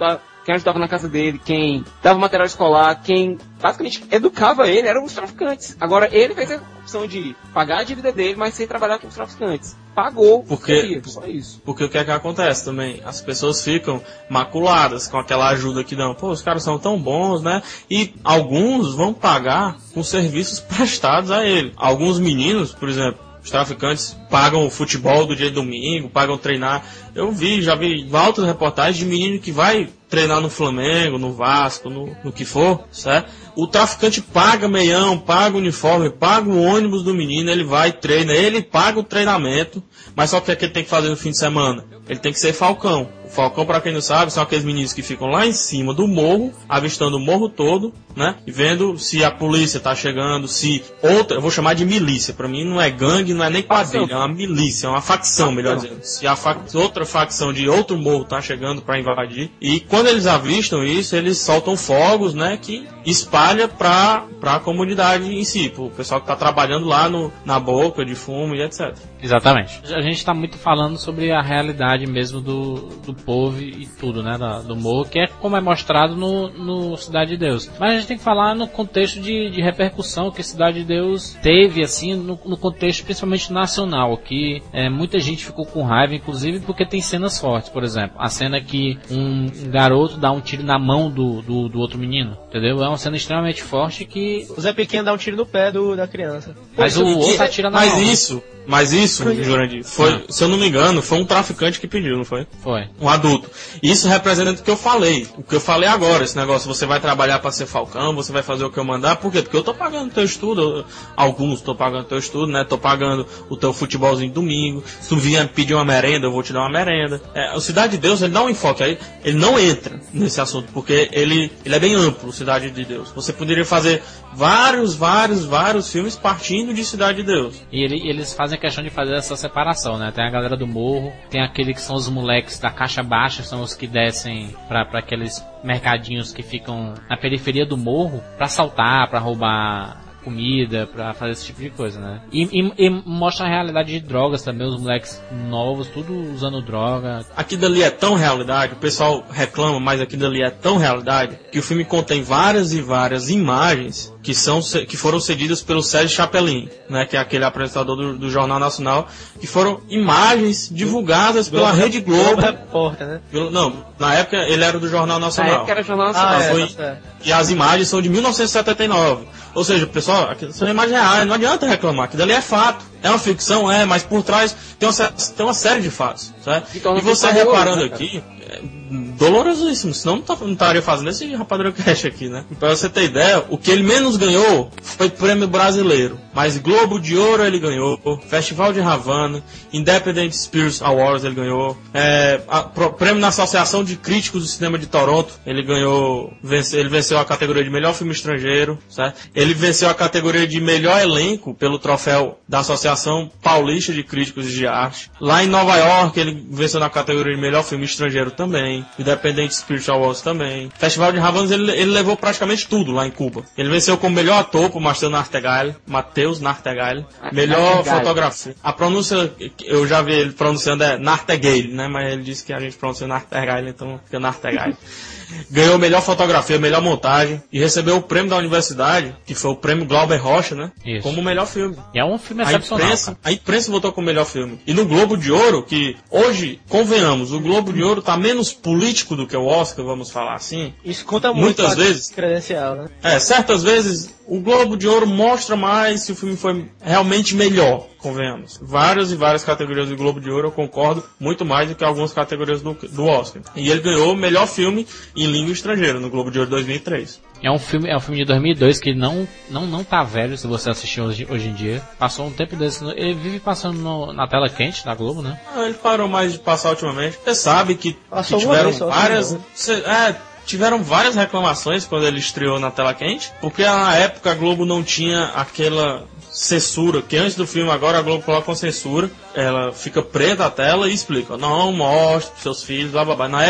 quem ajudava na casa dele, quem dava material escolar, quem basicamente educava ele eram os traficantes. Agora ele fez a opção de pagar a dívida dele, mas sem trabalhar com os traficantes. Pagou, porque, só isso. Porque o que é que acontece também? As pessoas ficam maculadas com aquela ajuda que dão. Pô, os caras são tão bons, né? E alguns vão pagar com serviços prestados a ele. Alguns meninos, por exemplo, os traficantes pagam o futebol do dia de domingo, pagam treinar. Eu vi, já vi altas reportagens de menino que vai treinar no Flamengo, no Vasco, no, no que for, certo? O traficante paga meião, paga o uniforme, paga o ônibus do menino, ele vai, treina, ele paga o treinamento, mas só que o que ele tem que fazer no fim de semana? Ele tem que ser falcão. O falcão, pra quem não sabe, são aqueles meninos que ficam lá em cima do morro, avistando o morro todo, né? E vendo se a polícia tá chegando, se outra, eu vou chamar de milícia, pra mim não é gangue, não é nem quadrilha, é uma milícia, é uma facção, melhor dizendo. Se a fa- outra facção de outro morro tá chegando pra invadir, e quando eles avistam isso, eles soltam fogos, né? Que espalha pra, pra comunidade em si, pro pessoal que tá trabalhando lá no, na boca de fumo e etcétera. Exatamente. A gente tá muito falando sobre a realidade mesmo do, do povo e tudo, né, da, do morro, que é como é mostrado no, no Cidade de Deus. Mas a gente tem que falar no contexto de, de repercussão que Cidade de Deus teve, assim, no, no contexto principalmente nacional, que é, muita gente ficou com raiva, inclusive porque tem cenas fortes, por exemplo. A cena que um garoto dá um tiro na mão do, do, do outro menino, entendeu? É uma cena extremamente forte que... O Zé Pequeno dá um tiro no pé do, da criança. Mas o outro atira na mas mão. Mas isso... Mas isso, Jurandir, foi, se eu não me engano, foi um traficante que pediu, não foi? Foi. Um adulto. Isso representa o que eu falei. O que eu falei agora, esse negócio, você vai trabalhar pra ser falcão, você vai fazer o que eu mandar, por quê? Porque eu tô pagando teu estudo, eu, alguns tô pagando teu estudo, né? Tô pagando o teu futebolzinho domingo. Se tu vier pedir uma merenda, eu vou te dar uma merenda. É, o Cidade de Deus, ele dá um enfoque aí, ele não entra nesse assunto, porque ele, ele é bem amplo, Cidade de Deus. Você poderia fazer vários, vários, vários filmes partindo de Cidade de Deus. E ele, eles fazem questão de fazer essa separação, né? Tem a galera do morro, tem aquele que são os moleques da caixa baixa, são os que descem pra, pra aqueles mercadinhos que ficam na periferia do morro pra assaltar, pra roubar comida, pra fazer esse tipo de coisa, né? E, e, e mostra a realidade de drogas também, os moleques novos, tudo usando droga. Aquilo ali é tão realidade, o pessoal reclama, mas aquilo ali é tão realidade, que o filme contém várias e várias imagens que, são, que foram cedidas pelo Sérgio Chapelin, né? Que é aquele apresentador do, do Jornal Nacional, que foram imagens divulgadas pela Globo, Rede Globo. Globo Repórter, né? Pelo, não, na época ele era do Jornal Nacional. Na época era Jornal Nacional. Ah, é, Foi, tá e as imagens são de mil novecentos e setenta e nove. Ou seja, pessoal, aqui são imagens reais, não adianta reclamar, aquilo ali é fato. É uma ficção, é, mas por trás tem uma, tem uma série de fatos, certo? E você reparando aqui, é dolorosíssimo, senão não, tá, não estaria fazendo esse Rapadura Cash aqui, né? Pra você ter ideia, o que ele menos ganhou foi prêmio brasileiro, mas Globo de Ouro ele ganhou, Festival de Havana, Independent Spirit Awards ele ganhou, é, a, pro, prêmio na Associação de Críticos do Cinema de Toronto, ele ganhou, vence, ele venceu a categoria de melhor filme estrangeiro, certo? Ele venceu a categoria de melhor elenco pelo troféu da Associação Paulista de Críticos de Arte. Lá em Nova York ele venceu na categoria de melhor filme estrangeiro também, Independent Spirit Awards também. Festival de Havana ele, ele levou praticamente tudo lá em Cuba. Ele venceu como melhor ator por Matheus Nartegaile, Matheus Nartegaile, melhor fotografia. A pronúncia, eu já vi ele pronunciando é Nartegaile, né? Mas ele disse que a gente pronuncia Nartegaile, então fica Nartegaile. Ganhou melhor fotografia, melhor montagem e recebeu o prêmio da universidade, que foi o prêmio Glauber Rocha, né? Isso. Como melhor filme. E é um filme excepcional. A imprensa, a imprensa votou como melhor filme. E no Globo de Ouro, que hoje, convenhamos, o Globo de Ouro tá menos político do que o Oscar, vamos falar assim. Isso conta muito. Muitas vezes. Credencial, né? É, certas vezes o Globo de Ouro mostra mais se o filme foi realmente melhor, convenhamos. Várias e várias categorias do Globo de Ouro eu concordo muito mais do que algumas categorias do, do Oscar. E ele ganhou o melhor filme em língua estrangeira no Globo de Ouro dois mil e três. É um filme, é um filme de dois mil e dois que não, não, não tá velho se você assistir hoje, hoje em dia. Passou um tempo desse. Ele vive passando no, na tela quente da Globo, né? Ah, ele parou mais de passar ultimamente. Você sabe que, que tiveram só, várias. Cê, é, tiveram várias reclamações quando ele estreou na tela quente, porque na época a Globo não tinha aquela censura, que antes do filme agora a Globo coloca uma censura, ela fica preta a tela e explica, não mostre pros seus filhos, blá blá blá. Na época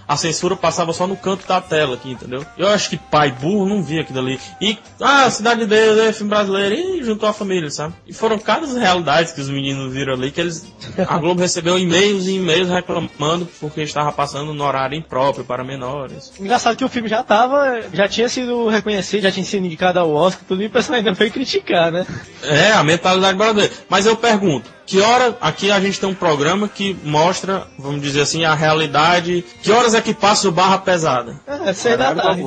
a censura passava só no canto da tela aqui, entendeu? Eu acho que pai burro não via aquilo ali. E, ah, Cidade de Deus, é filme brasileiro, e juntou a família, sabe? E foram cada realidades que os meninos viram ali, que eles... A Globo recebeu e-mails e e-mails reclamando porque estava passando no horário impróprio para menores. Engraçado que o filme já tava, já tinha sido reconhecido, já tinha sido indicado ao Oscar, tudo, e o pessoal ainda veio criticar, né? É, a mentalidade brasileira. Mas eu pergunto, que hora, aqui a gente tem um programa que mostra, vamos dizer assim, a realidade, que horas é que passa o Barra Pesada? É, seis da tarde.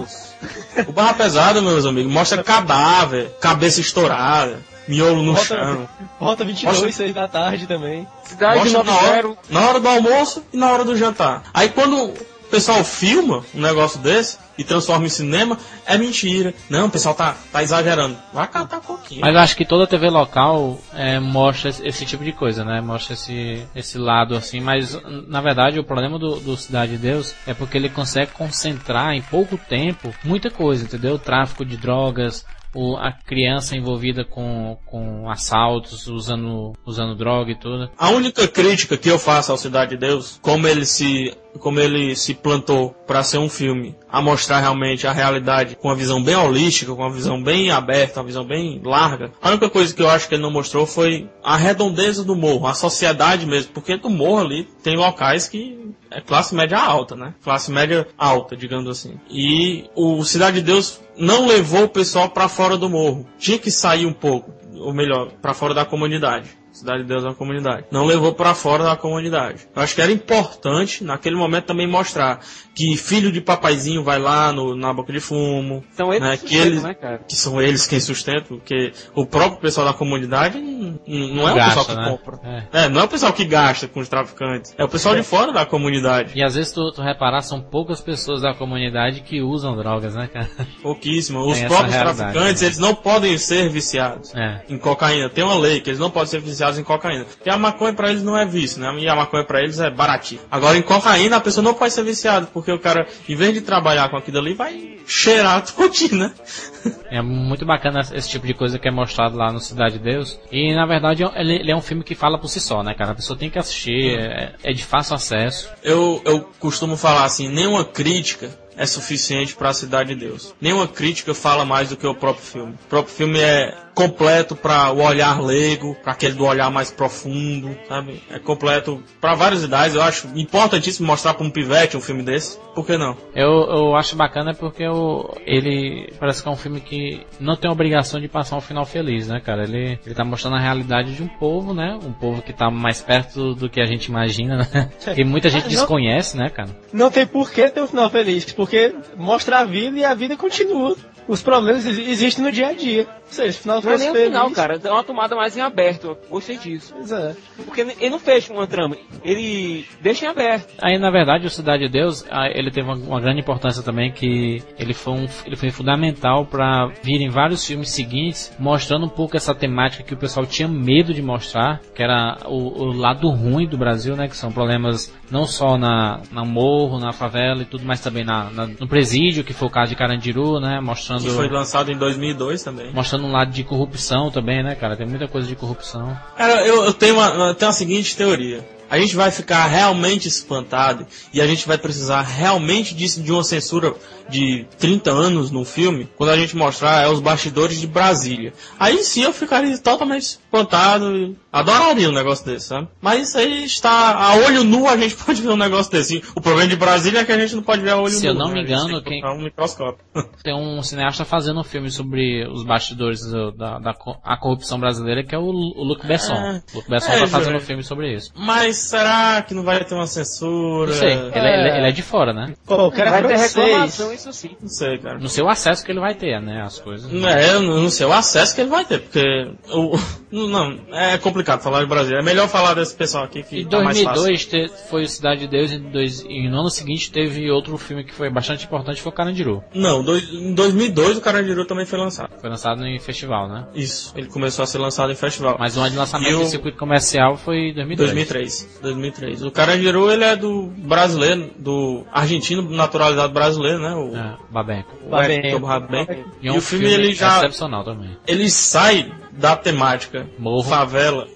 O Barra Pesada, meus amigos, mostra cadáver, cabeça estourada, miolo no Rota, chão. Rota vinte e dois, mostra, seis da tarde também. Cidade na hora, na hora do almoço e na hora do jantar. Aí quando o pessoal filma um negócio desse e transforma em cinema, é mentira. Não, o pessoal tá, tá exagerando. Vai catar coquinho. Mas eu acho que toda T V local é, mostra esse tipo de coisa, né? Mostra esse, esse lado assim, mas na verdade o problema do, do Cidade de Deus é porque ele consegue concentrar em pouco tempo muita coisa, entendeu? O tráfico de drogas, o, a criança envolvida com, com assaltos, usando, usando droga e tudo. A única crítica que eu faço ao Cidade de Deus, como ele se, como ele se plantou para ser um filme, a mostrar realmente a realidade com uma visão bem holística, com uma visão bem aberta, uma visão bem larga. A única coisa que eu acho que ele não mostrou foi a redondeza do morro, a sociedade mesmo, porque do morro ali tem locais que é classe média alta, né? Classe média alta, digamos assim. E o Cidade de Deus não levou o pessoal para fora do morro. Tinha que sair um pouco, ou melhor, para fora da comunidade. Cidade de Deus é uma comunidade. Não levou para fora da comunidade. Eu acho que era importante, naquele momento, também mostrar que filho de papaizinho vai lá no, na boca de fumo. São eles né, que, que, eles, né, cara? que são eles quem sustentam, porque o próprio pessoal da comunidade não, não é gasta, o pessoal que né? compra. É. É, não é o pessoal que gasta com os traficantes. É o pessoal de fora da comunidade. E às vezes tu, tu reparar, são poucas pessoas da comunidade que usam drogas, né, cara? Pouquíssimo. Os Tem próprios essa traficantes, né? eles não podem ser viciados É. em cocaína. Tem uma lei que eles não podem ser viciados em cocaína. Porque a maconha pra eles não é vício, né? E a maconha pra eles é baratinho. Agora, em cocaína, a pessoa não pode ser viciada, porque o cara, em vez de trabalhar com aquilo ali, vai cheirar tudinho, né? É muito bacana esse tipo de coisa que é mostrado lá no Cidade de Deus. E, na verdade, ele, ele é um filme que fala por si só, né, cara? A pessoa tem que assistir, é, é de fácil acesso. Eu, eu costumo falar assim, nenhuma crítica é suficiente para a Cidade de Deus. Nenhuma crítica fala mais do que o próprio filme. O próprio filme é completo para o olhar leigo, para aquele do olhar mais profundo, sabe? É completo para várias idades. Eu acho importantíssimo mostrar para um pivete um filme desse. Por que não? Eu, eu acho bacana porque eu, ele parece que é um filme que não tem obrigação de passar um final feliz, né, cara? Ele, ele tá mostrando a realidade de um povo, né? Um povo que tá mais perto do que a gente imagina, né? Que muita gente desconhece, né, cara? Não tem por que ter um final feliz, porque mostra a vida e a vida continua. Os problemas existem no dia a dia. Ou seja, final não é nem o feliz. final, cara. É uma tomada mais em aberto. Eu gostei disso. Pois é. Porque ele não fecha uma trama. Ele deixa em aberto. Aí, na verdade, o Cidade de Deus, ele teve uma, uma grande importância também, que ele foi, um, ele foi fundamental para virem vários filmes seguintes, mostrando um pouco essa temática que o pessoal tinha medo de mostrar, que era o, o lado ruim do Brasil, né? Que são problemas não só na, na morro, na favela e tudo, mas também na, na, no presídio, que foi o caso de Carandiru, né? Mostrando... Que foi lançado em dois mil e dois também. Mostrando um lado de corrupção também, né, cara? Tem muita coisa de corrupção. Cara, eu, eu, tenho, uma, eu tenho a seguinte teoria. A gente vai ficar realmente espantado e a gente vai precisar realmente disso, de uma censura de trinta anos no filme, quando a gente mostrar é, os bastidores de Brasília. Aí sim eu ficaria totalmente espantado e adoraria um negócio desse, sabe? Mas isso aí está a olho nu, a gente pode ver um negócio desse. O problema de Brasília é que a gente não pode ver a olho Se nu. Se eu não né? me engano, tem quem... um microscópio. Tem um cineasta fazendo um filme sobre os bastidores do, da, da a corrupção brasileira, que é o, o Luc Besson. É... O Luc Besson é, tá fazendo um filme sobre isso. Mas será que não vai ter uma censura? Não sei, ele é, ele, ele é de fora, né? Pô, o cara vai é ter francês. reclamação, isso sim. Não sei, cara. No seu acesso que ele vai ter, né? As coisas. É, eu não sei o acesso que ele vai ter, porque... O, não, é complicado falar de Brasília. É melhor falar desse pessoal aqui que em tá mais fácil. dois mil e dois te, foi Cidade de Deus e, dois, e no ano seguinte teve outro filme que foi bastante importante, foi o Carandiru. Não, dois, em dois mil e dois o Carandiru também foi lançado. Foi lançado em festival, né? Isso, ele começou a ser lançado em festival. Mas o ano de lançamento o... do circuito comercial foi em dois mil e dois. dois mil e três. dois mil e três. O Carandiru, ele é do brasileiro, do argentino naturalizado brasileiro, né? O é, Babenco. O Babenco. Babenco. E, e um o filme, filme ele já... excepcional também. Ele sai da temática morro. favela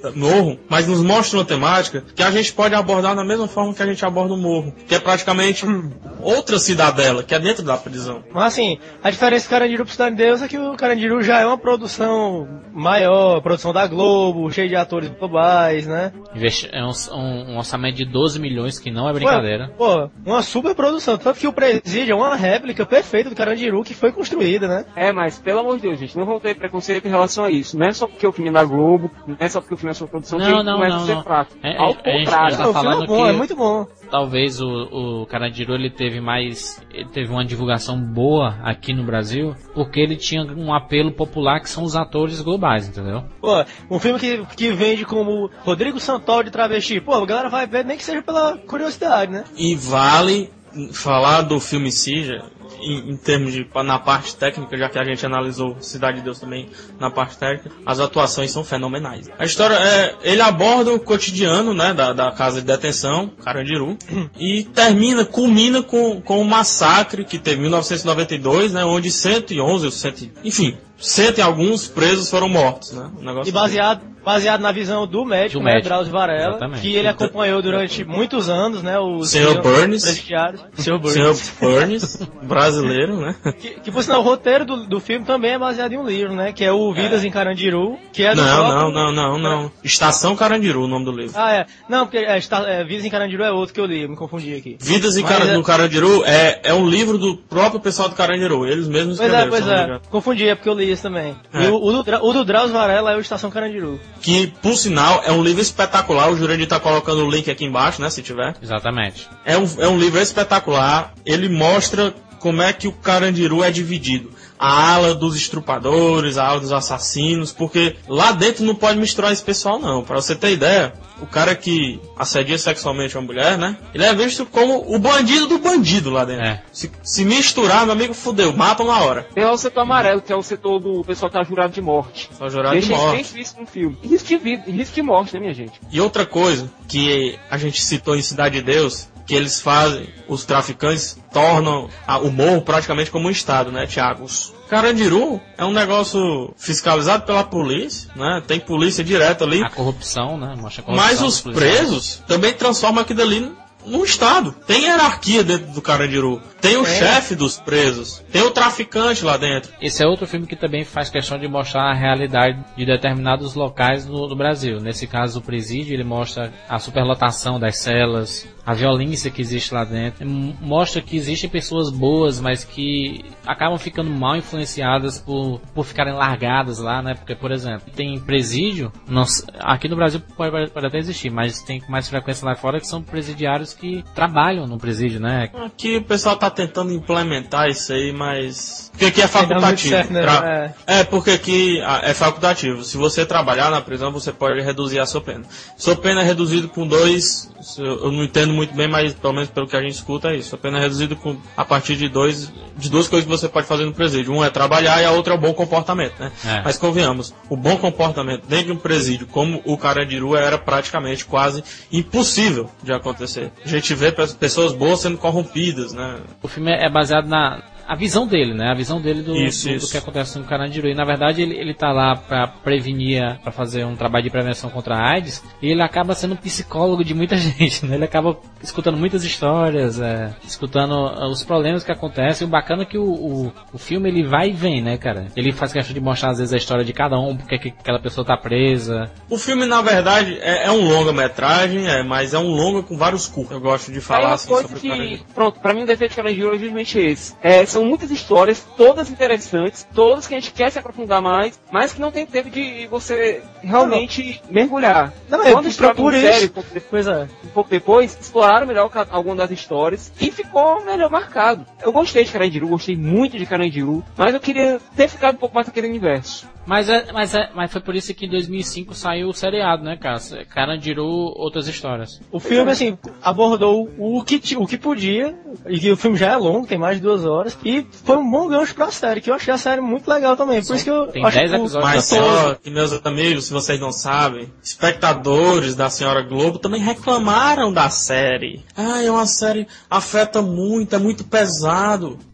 morro, mas nos mostra uma temática que a gente pode abordar da mesma forma que a gente aborda o morro, que é praticamente outra cidadela, que é dentro da prisão. Mas assim, a diferença do Carandiru pro Cidade de Deus é que o Carandiru já é uma produção maior, produção da Globo, cheio de atores globais, né? É um, um, um orçamento de doze milhões, que não é brincadeira. Pô, pô, uma super produção, tanto que o Presídio é uma réplica perfeita do Carandiru que foi construída, né? É, mas pelo amor de Deus, gente, não vão ter preconceito em relação a isso. Não é só porque o filme é da Globo, não é só porque o filme é sua produção, não, que não, começa não, a ser não. fraco. É, Ao é, contrário. tá Não, o filme é bom, que é muito bom. Talvez o, o Carandiru ele teve mais, ele teve uma divulgação boa aqui no Brasil, porque ele tinha um apelo popular que são os atores globais, entendeu? Pô, um filme que, que vende como Rodrigo Santoro de travesti, pô, a galera vai ver nem que seja pela curiosidade, né? E vale falar do filme Cija, em, em termos de, na parte técnica, já que a gente analisou Cidade de Deus também na parte técnica, as atuações são fenomenais. A história é, ele aborda o cotidiano, né, da, da casa de detenção, Carandiru, e termina, culmina com, com o massacre que teve em mil novecentos e noventa e dois, né, onde cento e onze, cento, enfim, cento e alguns presos foram mortos, né, um negócio e baseado, baseado na visão do médico, do né, médico. Drauzio Varela, Exatamente. que ele acompanhou durante muitos anos, né, o senhor Burns, senhor Burns, senhor Burns, brasileiro, né? Que, que por sinal, o roteiro do, do filme também é baseado em um livro, né, que é o Vidas é. em Carandiru, que é do Não, próprio... não, não, não, não. Estação Carandiru, o nome do livro. Ah, é. Não, porque é, está, é, Vidas em Carandiru é outro que eu li, eu me confundi aqui. Vidas em Mas Car... é... no Carandiru é, é um livro do próprio pessoal do Carandiru, eles mesmos escreveram. Pois é, pois é. Confundi, é porque eu li isso também. É. E o, o, do, o do Drauzio Varela é o Estação Carandiru. Que, por sinal, é um livro espetacular. O Jurandir tá colocando o link aqui embaixo, né, se tiver. Exatamente. É um, é um livro espetacular. Ele mostra como é que o Carandiru é dividido. A ala dos estrupadores, a ala dos assassinos, porque lá dentro não pode misturar esse pessoal, não. Pra você ter ideia, o cara que assedia sexualmente uma mulher, né? Ele é visto como o bandido do bandido lá dentro. É. Se, se misturar, meu amigo, fudeu, matam na hora. Tem lá o setor amarelo, que é o setor do pessoal que tá jurado de morte. Só jurado Deixa de morte. Deixa isso no filme. E risco de vida, e risco de morte, né, minha gente? E outra coisa que a gente citou em Cidade de Deus, que eles fazem, os traficantes tornam a, o morro praticamente como um estado, né, Thiago? Carandiru é um negócio fiscalizado pela polícia, né? Tem polícia direta ali. A corrupção, né? Mostra a corrupção. Mas os presos também transformam aquilo ali num estado. Tem hierarquia dentro do Carandiru. Tem o é. chefe dos presos. Tem o traficante lá dentro. Esse é outro filme que também faz questão de mostrar a realidade de determinados locais no, no Brasil. Nesse caso, o presídio, ele mostra a superlotação das celas, a violência que existe lá dentro. Mostra que existem pessoas boas, mas que acabam ficando mal influenciadas por, por ficarem largadas lá, né? Porque, por exemplo, tem presídio, não, aqui no Brasil pode, pode até existir, mas tem com mais frequência lá fora que são presidiários que trabalham no presídio, né? Aqui o pessoal tá tentando implementar isso aí, mas... Porque aqui é facultativo. Certo, né? Tra... É. é, porque aqui é facultativo. Se você trabalhar na prisão, você pode reduzir a sua pena. Sua pena é reduzida com dois... Eu não entendo muito bem, mas pelo menos pelo que a gente escuta é isso. Sua pena é reduzida com, a partir de, dois, de duas coisas que você pode fazer no presídio. Um é trabalhar e a outra é o bom comportamento, né? É. Mas convenhamos, o bom comportamento dentro de um presídio, como o Carandiru, era praticamente quase impossível de acontecer. A gente vê pessoas boas sendo corrompidas, né? O filme é baseado na... a visão dele, né? A visão dele do, isso, do, isso. do que acontece no Carandiru. E na verdade ele, ele tá lá pra prevenir, pra fazer um trabalho de prevenção contra a AIDS, e ele acaba sendo psicólogo de muita gente, né? Ele acaba escutando muitas histórias, é, escutando os problemas que acontecem. O bacana é que o, o, o filme ele vai e vem, né, cara? Ele faz questão de mostrar às vezes a história de cada um, porque que aquela pessoa tá presa. O filme, na verdade, é, é um longa-metragem, é, mas é um longa com vários curtos. Eu gosto de falar é assim sobre que, o Carandiru. Pronto, pra mim o defeito de Carandiru é justamente esse. É, são muitas histórias, todas interessantes, todas que a gente quer se aprofundar mais, mas que não tem tempo de você realmente não. mergulhar. Não, Quando é procura série, isso. Um pouco, depois, um pouco depois, exploraram melhor algumas das histórias e ficou melhor marcado. Eu gostei de Carandiru, gostei muito de Carandiru, mas eu queria ter ficado um pouco mais naquele universo. Mas, é, mas, é, mas foi por isso que em dois mil e cinco saiu o seriado, né, cara? Carandiru, outras histórias. O filme, assim, abordou o que, o que podia, e que o filme já é longo, tem mais de duas horas, e foi um bom gancho pra série, que eu achei a série muito legal também. Por isso que eu tem acho dez episódios. Mas só que, meus amigos, se vocês não sabem, espectadores da Senhora Globo também reclamaram da série. Ah, é uma série, afeta muito, é muito pesado.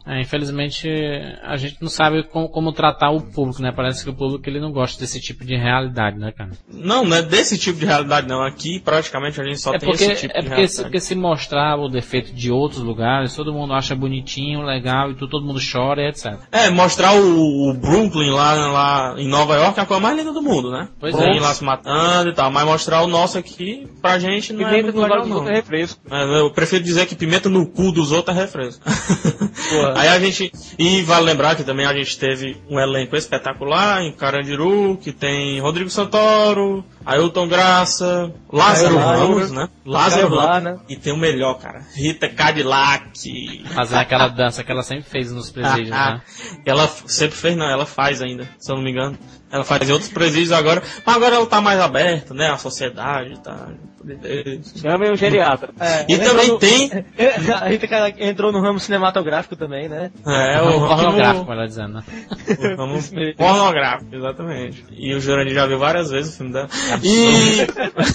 É, infelizmente, a gente não sabe como, como tratar o público, né? Parece que o público ele não gosta desse tipo de realidade, né, cara? Não, não é desse tipo de realidade, não. Aqui, praticamente, a gente só é tem porque, esse tipo é de porque realidade. Se, porque se mostrar o defeito de outros lugares, todo mundo acha bonitinho, legal, e tu, todo mundo chora e etcétera. É, mostrar o, o Brooklyn lá, lá em Nova York é a coisa mais linda do mundo, né? Pois Brooklyn é. lá se matando e tal. Mas mostrar o nosso aqui, pra gente, não Pimenta é muito no legal, olho dos não. outros é refresco. É, eu prefiro dizer que pimenta no cu dos outros é refresco. Aí a gente... E vale lembrar que também a gente teve um elenco espetacular em Carandiru, que tem Rodrigo Santoro, Ailton Graça, Lázaro Ramos, né? Lázaro Ramos. Né? E tem o melhor, cara. Rita Cadillac. Fazendo aquela dança que ela sempre fez nos presídios, né? Ela sempre fez, não. Ela faz ainda, se eu não me engano. Ela faz em outros presídios agora, mas agora ela tá mais aberta, né? A sociedade tá... Chamem o geriatra. É, e também no, tem... A gente entrou no ramo cinematográfico também, né? É, o, o ramo pornográfico, melhor dizendo, né? O ramo pornográfico, exatamente. E o Jurandir já viu várias vezes o filme dela. E...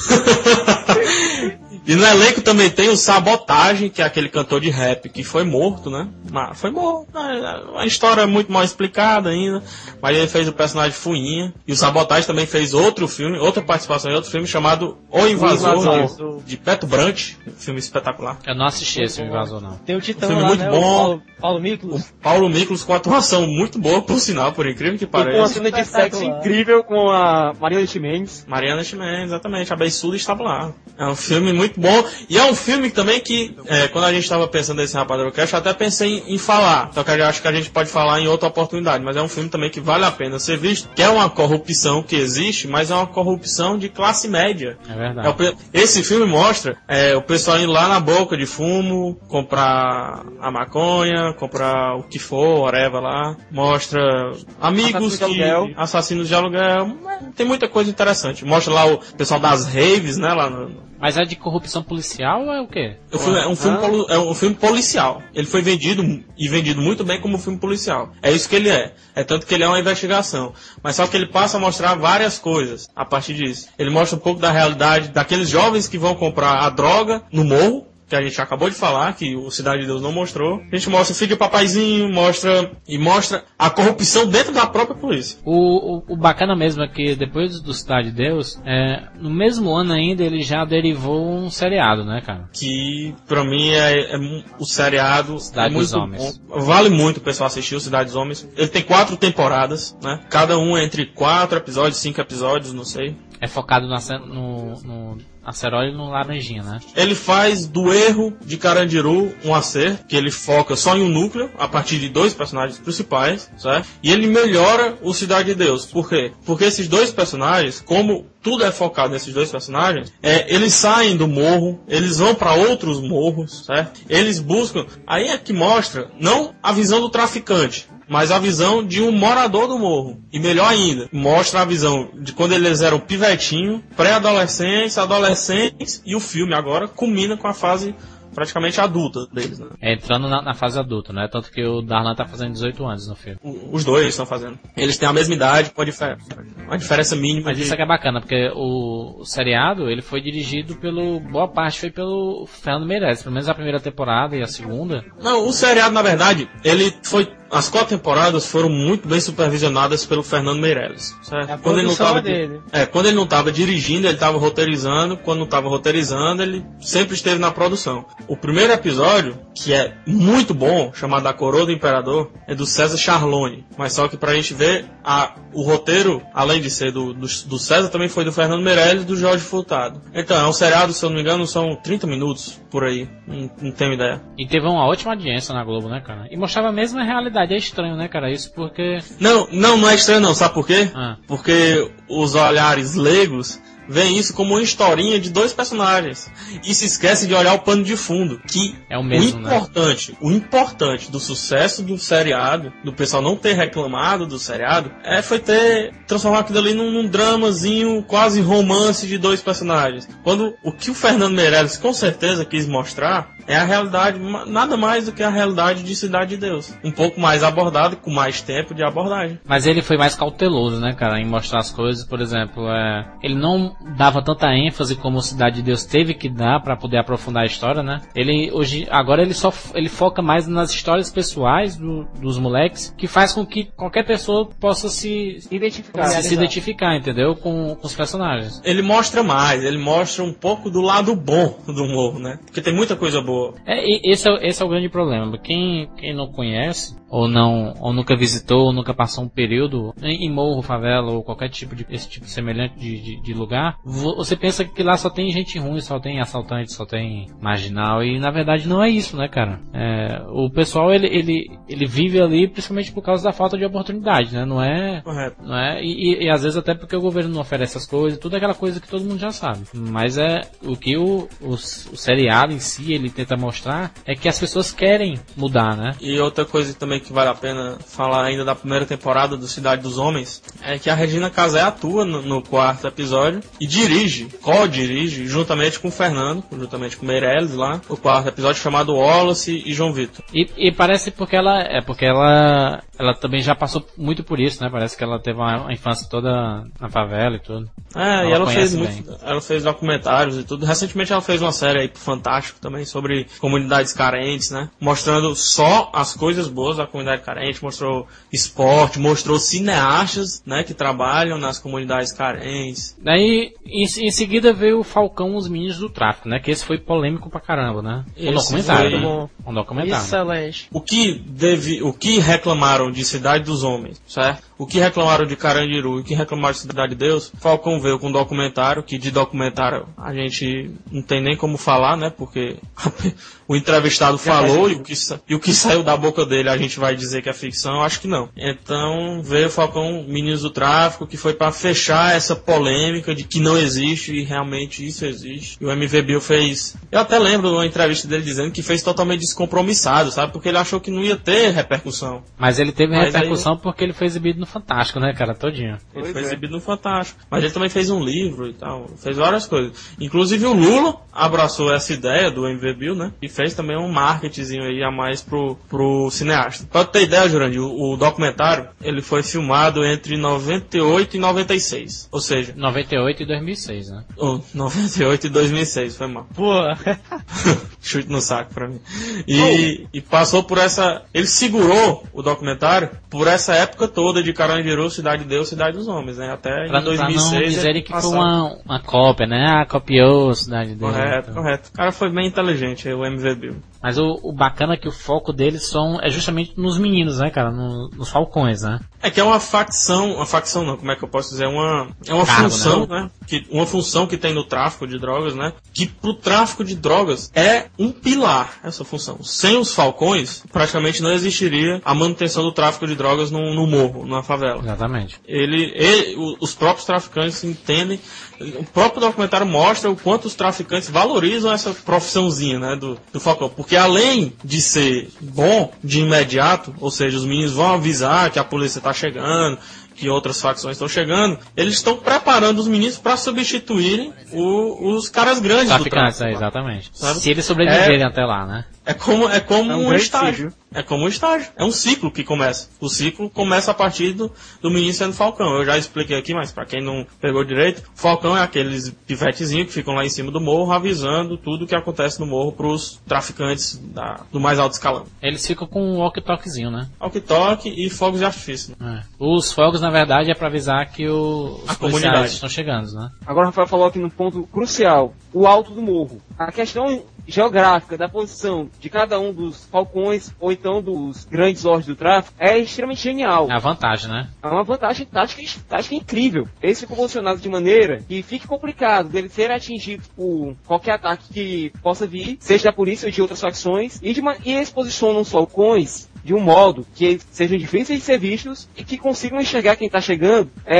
E no elenco também tem o Sabotagem, que é aquele cantor de rap que foi morto, né? Mas foi morto. A história é muito mal explicada ainda. Mas ele fez o personagem Fuinha. E o Sabotagem também fez outro filme, outra participação em outro filme chamado O Invasor, o Invasor. de Beto Brant. Um filme espetacular. Eu não assisti esse Invasor, não. Tem o Titã um filme lá, muito né? bom. O Paulo, Paulo Miklos. O Paulo Miklos com atuação muito boa, por sinal, por incrível que E com uma pareça. cena de sexo incrível com a Mariana Chimenez. Mariana Chimenez, exatamente. A Beiçuda estava lá. É um filme muito bom. E é um filme também que, é, quando a gente estava pensando nesse Rapadura Cast, eu até pensei em, em falar. Só que eu acho que a gente pode falar em outra oportunidade. Mas é um filme também que vale a pena ser visto. Que é uma corrupção que existe, mas é uma corrupção de classe média. É verdade. É o, esse filme mostra é, o pessoal indo lá na boca de fumo, comprar a maconha, comprar o que for, whatever lá. Mostra amigos Assassinos de que... aluguel. Assassinos de aluguel. Tem muita coisa interessante. Mostra lá o pessoal das raves, né? Lá no, Mas é de corrupção policial ou é o quê? O filme é, um filme poli- é um filme policial. Ele foi vendido e vendido muito bem como um filme policial. É isso que ele é. É tanto que ele é uma investigação. Mas só que ele passa a mostrar várias coisas a partir disso. Ele mostra um pouco da realidade daqueles jovens que vão comprar a droga no morro, que a gente acabou de falar, que o Cidade de Deus não mostrou. A gente mostra o filho de papaizinho, mostra e mostra a corrupção dentro da própria polícia. O, o, o bacana mesmo é que depois do Cidade de Deus, é, no mesmo ano ainda ele já derivou um seriado, né, cara? Que pra mim é, é o seriado Cidade é dos muito Homens. bom. Vale muito o pessoal assistir o Cidade dos Homens. Ele tem quatro temporadas, né? Cada um entre quatro episódios, cinco episódios, não sei. É focado na, no, no Acerol e no Laranjinha, né? Ele faz do erro de Carandiru um acerto, que ele foca só em um núcleo, a partir de dois personagens principais, certo? E ele melhora o Cidade de Deus. Por quê? Porque esses dois personagens, como tudo é focado nesses dois personagens, é, eles saem do morro, eles vão para outros morros, certo? Eles buscam... Aí é que mostra, não a visão do traficante, mas a visão de um morador do morro. E melhor ainda, mostra a visão de quando eles eram pivetinho, pré-adolescentes, adolescentes, e o filme agora culmina com a fase praticamente adulta deles, né? É, entrando na, na fase adulta, né? Tanto que o Darlan tá fazendo dezoito anos no filme. O, os dois estão fazendo. Eles têm a mesma idade, com a diferença, uma diferença mínima. Mas de... isso aqui é bacana, porque o, o seriado, ele foi dirigido pelo... Boa parte foi pelo Fernando Meirelles. Pelo menos a primeira temporada e a segunda. Não, o seriado, na verdade, ele foi... As quatro temporadas foram muito bem supervisionadas pelo Fernando Meirelles, certo? É a quando ele não tava dele. É, quando ele não estava dirigindo, ele estava roteirizando. Quando não estava roteirizando, ele sempre esteve na produção. O primeiro episódio, que é muito bom, chamado A Coroa do Imperador, é do César Charlone. Mas só que pra gente ver, a, o roteiro, além de ser do, do, do César, também foi do Fernando Meirelles e do Jorge Furtado. Então, é um seriado, se eu não me engano, são trinta minutos por aí. Não, não tenho ideia. E teve uma ótima audiência na Globo, né, cara? E mostrava a mesma realidade. É estranho, né, cara? Isso porque... Não, não, não é estranho não. Sabe por quê? Ah. Porque os olhares leigos veem isso como uma historinha de dois personagens. E se esquece de olhar o pano de fundo. Que é o mesmo, o importante, né? O importante do sucesso do seriado, do pessoal não ter reclamado do seriado, é, foi ter transformado aquilo ali num, num dramazinho, quase romance de dois personagens. Quando o que o Fernando Meirelles com certeza quis quis mostrar é a realidade, nada mais do que a realidade de Cidade de Deus. Um pouco mais abordado, com mais tempo de abordagem. Mas ele foi mais cauteloso, né, cara, em mostrar as coisas. Por exemplo, é, ele não dava tanta ênfase como Cidade de Deus teve que dar pra poder aprofundar a história, né? Ele, hoje, agora ele só ele foca mais nas histórias pessoais do, dos moleques, que faz com que qualquer pessoa possa se identificar, se, se identificar, entendeu? Com, com os personagens. Ele mostra mais, ele mostra um pouco do lado bom do humor, né? Porque tem muita coisa boa. É, esse, é, esse é o grande problema. Quem, quem não conhece, ou não, ou nunca visitou, ou nunca passou um período em, em morro, favela, ou qualquer tipo de esse tipo semelhante de, de, de lugar, você pensa que lá só tem gente ruim, só tem assaltante, só tem marginal, e na verdade não é isso, né, cara? É, o pessoal, ele, ele, ele vive ali principalmente por causa da falta de oportunidade, né? Não é... Correto. Não é e, e, e às vezes até porque o governo não oferece as coisas, tudo aquela coisa que todo mundo já sabe. Mas é o que o, o, o seriado em si, ele tenta mostrar, é que as pessoas querem mudar, né? E outra coisa também que vale a pena falar ainda da primeira temporada do Cidade dos Homens, é que a Regina Casé atua no, no quarto episódio e dirige, co-dirige, juntamente com o Fernando, juntamente com o Meirelles lá, o quarto episódio chamado Wallace e João Vitor. E, e parece porque ela é porque ela ela também já passou muito por isso, né? Parece que ela teve uma, uma infância toda na favela e tudo. É, ela e ela fez muito, ela fez documentários e tudo. Recentemente ela fez uma série aí pro Fantástico também sobre comunidades carentes, né? Mostrando só as coisas boas da comunidade carente, mostrou esporte, mostrou cineastas, né, que trabalham nas comunidades carentes. Daí, em, em seguida veio o Falcão, os Meninos do Tráfico, né? Que esse foi polêmico pra caramba, né? Um Esse documentário, foi... né? Um documentário. Excelente. O que, deve, o que reclamaram de Cidade dos Homens, certo? O que reclamaram de Carandiru e o que reclamaram de Cidade de Deus, Falcão veio com um documentário, que de documentário a gente não tem nem como falar, né? Porque o entrevistado falou e o, que, e o que saiu da boca dele a gente vai dizer que é ficção, eu acho que não. Então veio o Falcão Meninos do Tráfico, que foi para fechar essa polêmica de que não existe e realmente isso existe. E o M V Bill fez... Eu até lembro de uma entrevista dele dizendo que fez totalmente descompromissado, sabe? Porque ele achou que não ia ter repercussão. Mas ele teve Mas repercussão aí... porque ele foi exibido no Fantástico, né, cara? Todinho. Ele Pois foi é. exibido no Fantástico. Mas ele também fez um livro e tal. Fez várias coisas. Inclusive o Lula abraçou essa ideia do M V Bill, né? E fez também um marketingzinho aí a mais pro, pro cineasta. Pra ter ideia, Jurandir, o, o documentário, ele foi filmado entre noventa e oito e noventa e seis. Ou seja... noventa e oito e dois mil e seis, né? Oh, noventa e oito e dois mil e seis, foi mal. Pô. Chute no saco pra mim. E, e passou por essa... Ele segurou o documentário por essa época toda de Carandiru, Cidade de Deus, Cidade dos Homens, né? Até Pra, em dois mil e seis. pra não dizerem que passou. foi uma, uma cópia, né? Ah, copiou Cidade de Deus. Correto, então. correto. O cara foi bem inteligente, o M V Bill. Mas o, o bacana é que o foco deles são, é justamente nos meninos, né, cara? No, nos falcões, né? É que é uma facção, uma facção não, como é que eu posso dizer? Uma, é uma Cargo, função, né? né? Que, uma função que tem no tráfico de drogas, né? Que pro tráfico de drogas é um pilar, essa função. Sem os falcões, praticamente não existiria a manutenção do tráfico de drogas no, no morro, na favela. Exatamente. Ele, ele, o- os próprios traficantes entendem, o próprio documentário mostra o quanto os traficantes valorizam essa profissãozinha, né, do, do falcão. Porque além de ser bom de imediato, ou seja, os meninos vão avisar que a polícia está chegando, que outras facções estão chegando, eles estão preparando os meninos para substituírem o- os caras grandes do Traficantes, tráfico. é, lá. exatamente. Sabe? Se eles sobreviverem até lá, né? É como, é como É um um, grande estágio. ciclo. É como um estágio. É um ciclo que começa. O ciclo começa a partir do, do menino sendo Falcão. Eu já expliquei aqui, mas pra quem não pegou direito, Falcão é aqueles pivetezinhos que ficam lá em cima do morro avisando tudo o que acontece no morro pros traficantes da- do mais alto escalão. Eles ficam com um walkie-talkiezinho, né? Walkie-talkie e fogos de artifício. É. Os fogos, na verdade, é pra avisar que o, os A policiais comunidade. estão chegando, né? Agora o Rafael falou aqui num ponto crucial, o alto do morro. A questão geográfica da posição de cada um dos falcões ou então dos grandes lords do tráfico é extremamente genial. É a vantagem, né? É uma vantagem tática, tática incrível. Eles ficam posicionados de maneira que fique complicado deles serem atingidos por qualquer ataque que possa vir, seja da polícia ou de outras facções, e, de uma, e eles posicionam os falcões de um modo que eles sejam difíceis de ser vistos e que consigam enxergar quem está chegando é,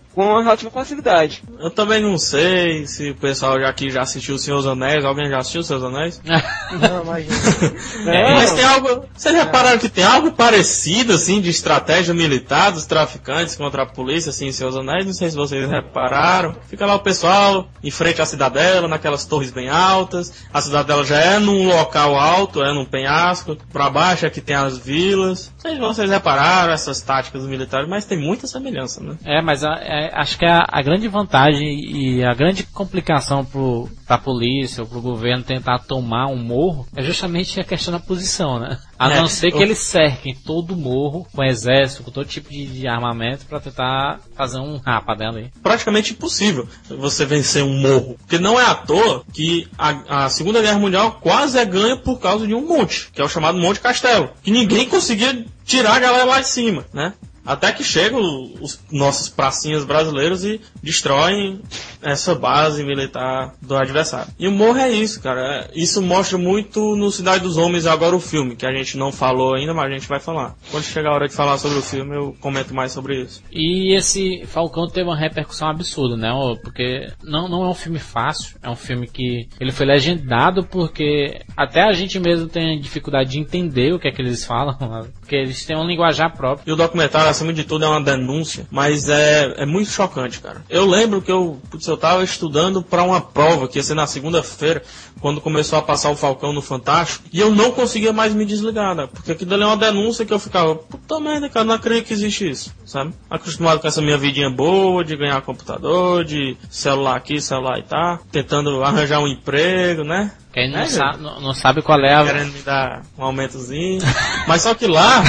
com uma relativa facilidade. Eu também não sei se o pessoal já aqui já assistiu O Senhor dos Anéis. Alguém já assistiu O Senhor dos Anéis? Não, imagina. É, mas tem algo... Vocês repararam que tem algo parecido, assim, de estratégia militar dos traficantes contra a polícia, assim, em Senhor dos Anéis? Não sei se vocês repararam. Fica lá o pessoal em frente à cidadela, naquelas torres bem altas. A cidadela já é num local alto, é num penhasco. Pra baixo é que tem as vilas. Não sei se vocês repararam essas táticas militares, mas tem muita semelhança, né? É, mas a, é, acho que a, a grande vantagem e a grande complicação pro, pra polícia ou pro governo tentar tomar um morro é justamente a questão da posição, né? A não é, ser que eu... eles cerquem todo o morro com exército, com todo tipo de, de armamento pra tentar fazer um rapa dela aí. Praticamente impossível você vencer um morro. Porque não é à toa que a, a Segunda Guerra Mundial quase é ganha por causa de um monte, que é o chamado Monte Castelo. Que ninguém conseguia tirar a galera lá de cima, né? Até que chegam os nossos pracinhas brasileiros e destroem essa base militar do adversário. E o morro é isso, cara. Isso mostra muito no Cidade dos Homens, agora o filme, que a gente não falou ainda, mas a gente vai falar. Quando chegar a hora de falar sobre o filme, eu comento mais sobre isso. E esse Falcão teve uma repercussão absurda, né? Porque não, não é um filme fácil, é um filme que ele foi legendado porque até a gente mesmo tem dificuldade de entender o que é que eles falam, porque eles têm um linguajar próprio. E o documentário, acima de tudo, é uma denúncia, mas é, é muito chocante, cara. Eu lembro que eu, putz, eu tava estudando pra uma prova que ia ser na segunda-feira, quando começou a passar o Falcão no Fantástico, e eu não conseguia mais me desligar, né? Porque aquilo ali é uma denúncia que eu ficava, puta merda, cara, não acredito que existe isso, sabe? Acostumado com essa minha vidinha boa, de ganhar computador, de celular aqui, celular e tá, tentando arranjar um emprego, né? Quem não, é, sabe, não, não sabe qual é a... Querendo me dar um aumentozinho. Mas só que lá...